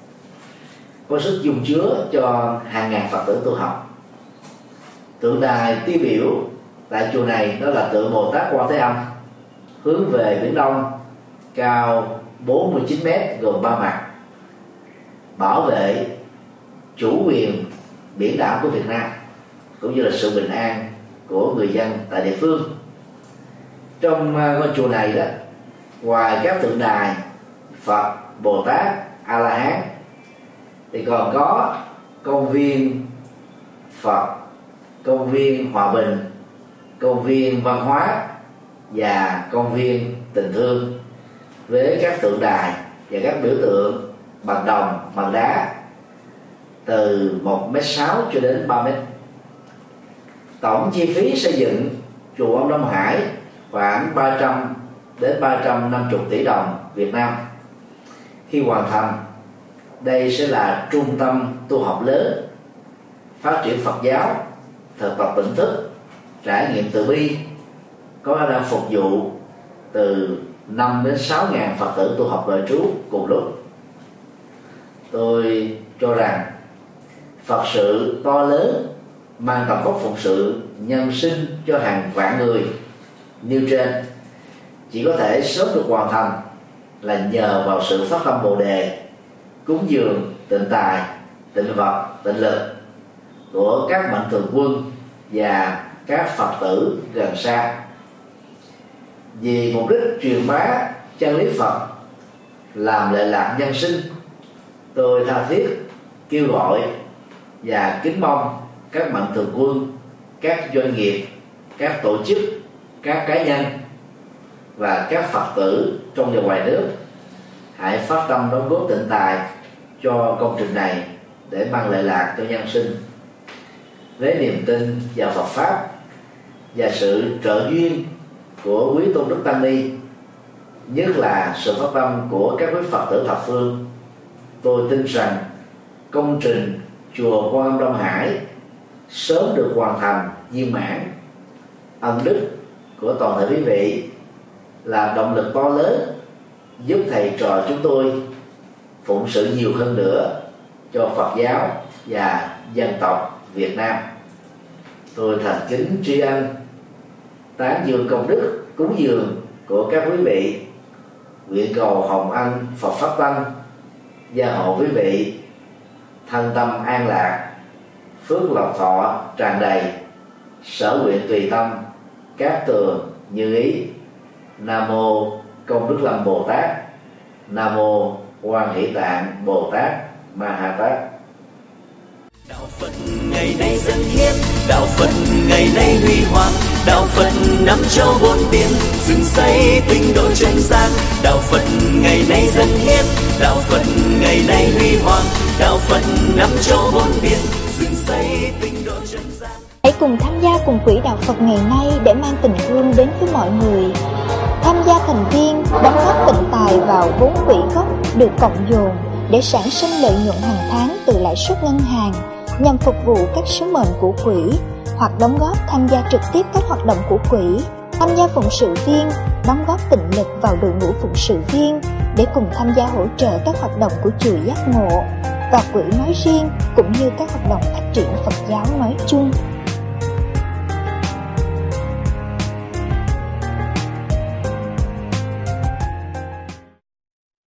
có sức dung chứa cho hàng ngàn Phật tử tu học. Tượng đài tiêu biểu tại chùa này đó là tượng Bồ Tát Quan Thế Âm, hướng về biển Đông, cao bốn mươi chín mét, gồm ba mặt, bảo vệ chủ quyền biển đảo của Việt Nam cũng như là sự bình an của người dân tại địa phương. Trong ngôi chùa này đó, ngoài các tượng đài Phật, Bồ Tát, A La Hán thì còn có công viên Phật, công viên Hòa Bình, công viên văn hóa và công viên tình thương, với các tượng đài và các biểu tượng bằng đồng, bằng đá từ một mét sáu cho đến ba mét. Tổng chi phí xây dựng chùa Ông Đông Hải khoảng ba trăm đến ba trăm năm mươi tỷ đồng Việt Nam. Khi hoàn thành, đây sẽ là trung tâm tu học lớn, phát triển Phật giáo, thực tập tỉnh thức, trải nghiệm từ bi, có khả năng phục vụ từ năm đến sáu ngàn Phật tử tu học đời trú cùng lúc. Tôi cho rằng Phật sự to lớn mang tầm vóc phụng sự nhân sinh cho hàng vạn người như trên chỉ có thể sớm được hoàn thành là nhờ vào sự phát tâm Bồ đề, cúng dường, tịnh tài, tịnh vật, tịnh lực của các mạnh thường quân và các Phật tử gần xa. Vì mục đích truyền bá chân lý Phật, làm lệ lạc nhân sinh, tôi tha thiết kêu gọi và kính mong các mạnh thường quân, các doanh nghiệp, các tổ chức, các cá nhân và các Phật tử trong và ngoài nước hãy phát tâm đóng góp tịnh tài cho công trình này để mang lệ lạc cho nhân sinh. Với niềm tin vào Phật pháp và sự trợ duyên của quý tôn đức tăng ni, nhất là sự phát tâm của các quý Phật tử thập phương, tôi tin rằng công trình chùa Quan Âm Đông Hải sớm được hoàn thành viên mãn. Ân đức của toàn thể quý vị là động lực to lớn giúp thầy trò chúng tôi phụng sự nhiều hơn nữa cho Phật giáo và dân tộc Việt Nam. Tôi thành kính tri ân, tán dương công đức cúng dường của các quý vị, nguyện cầu hồng ân Phật pháp tăng gia hộ quý vị thân tâm an lạc, phước lộc thọ tràn đầy, sở nguyện tùy tâm, cát tường như ý. Nam mô Công Đức Lâm Bồ Tát. Nam mô Quan Hỷ Tạng Bồ Tát Ma Ha Tát. Đạo Phật ngày nay dân hiến, đạo Phật ngày nay huy hoàng, đạo Phật năm châu bốn biển, dựng xây tinh độ chân gian. Đạo Phật ngày nay dân hiến, đạo Phật ngày nay huy hoàng, đạo Phật năm châu bốn biển, dựng xây tinh độ chân gian. Hãy cùng tham gia cùng quỹ đạo Phật ngày nay để mang tình thương đến với mọi người. Tham gia thành viên, đóng góp tịnh tài vào vốn quỹ gốc được cộng dồn để sản sinh lợi nhuận hàng tháng từ lãi suất ngân hàng nhằm phục vụ các sứ mệnh của quỹ, hoặc đóng góp tham gia trực tiếp các hoạt động của quỹ, tham gia phụng sự viên, đóng góp tịnh lực vào đội ngũ phụng sự viên để cùng tham gia hỗ trợ các hoạt động của chùa Giác Ngộ và quỹ nói riêng, cũng như các hoạt động phát triển Phật giáo nói chung.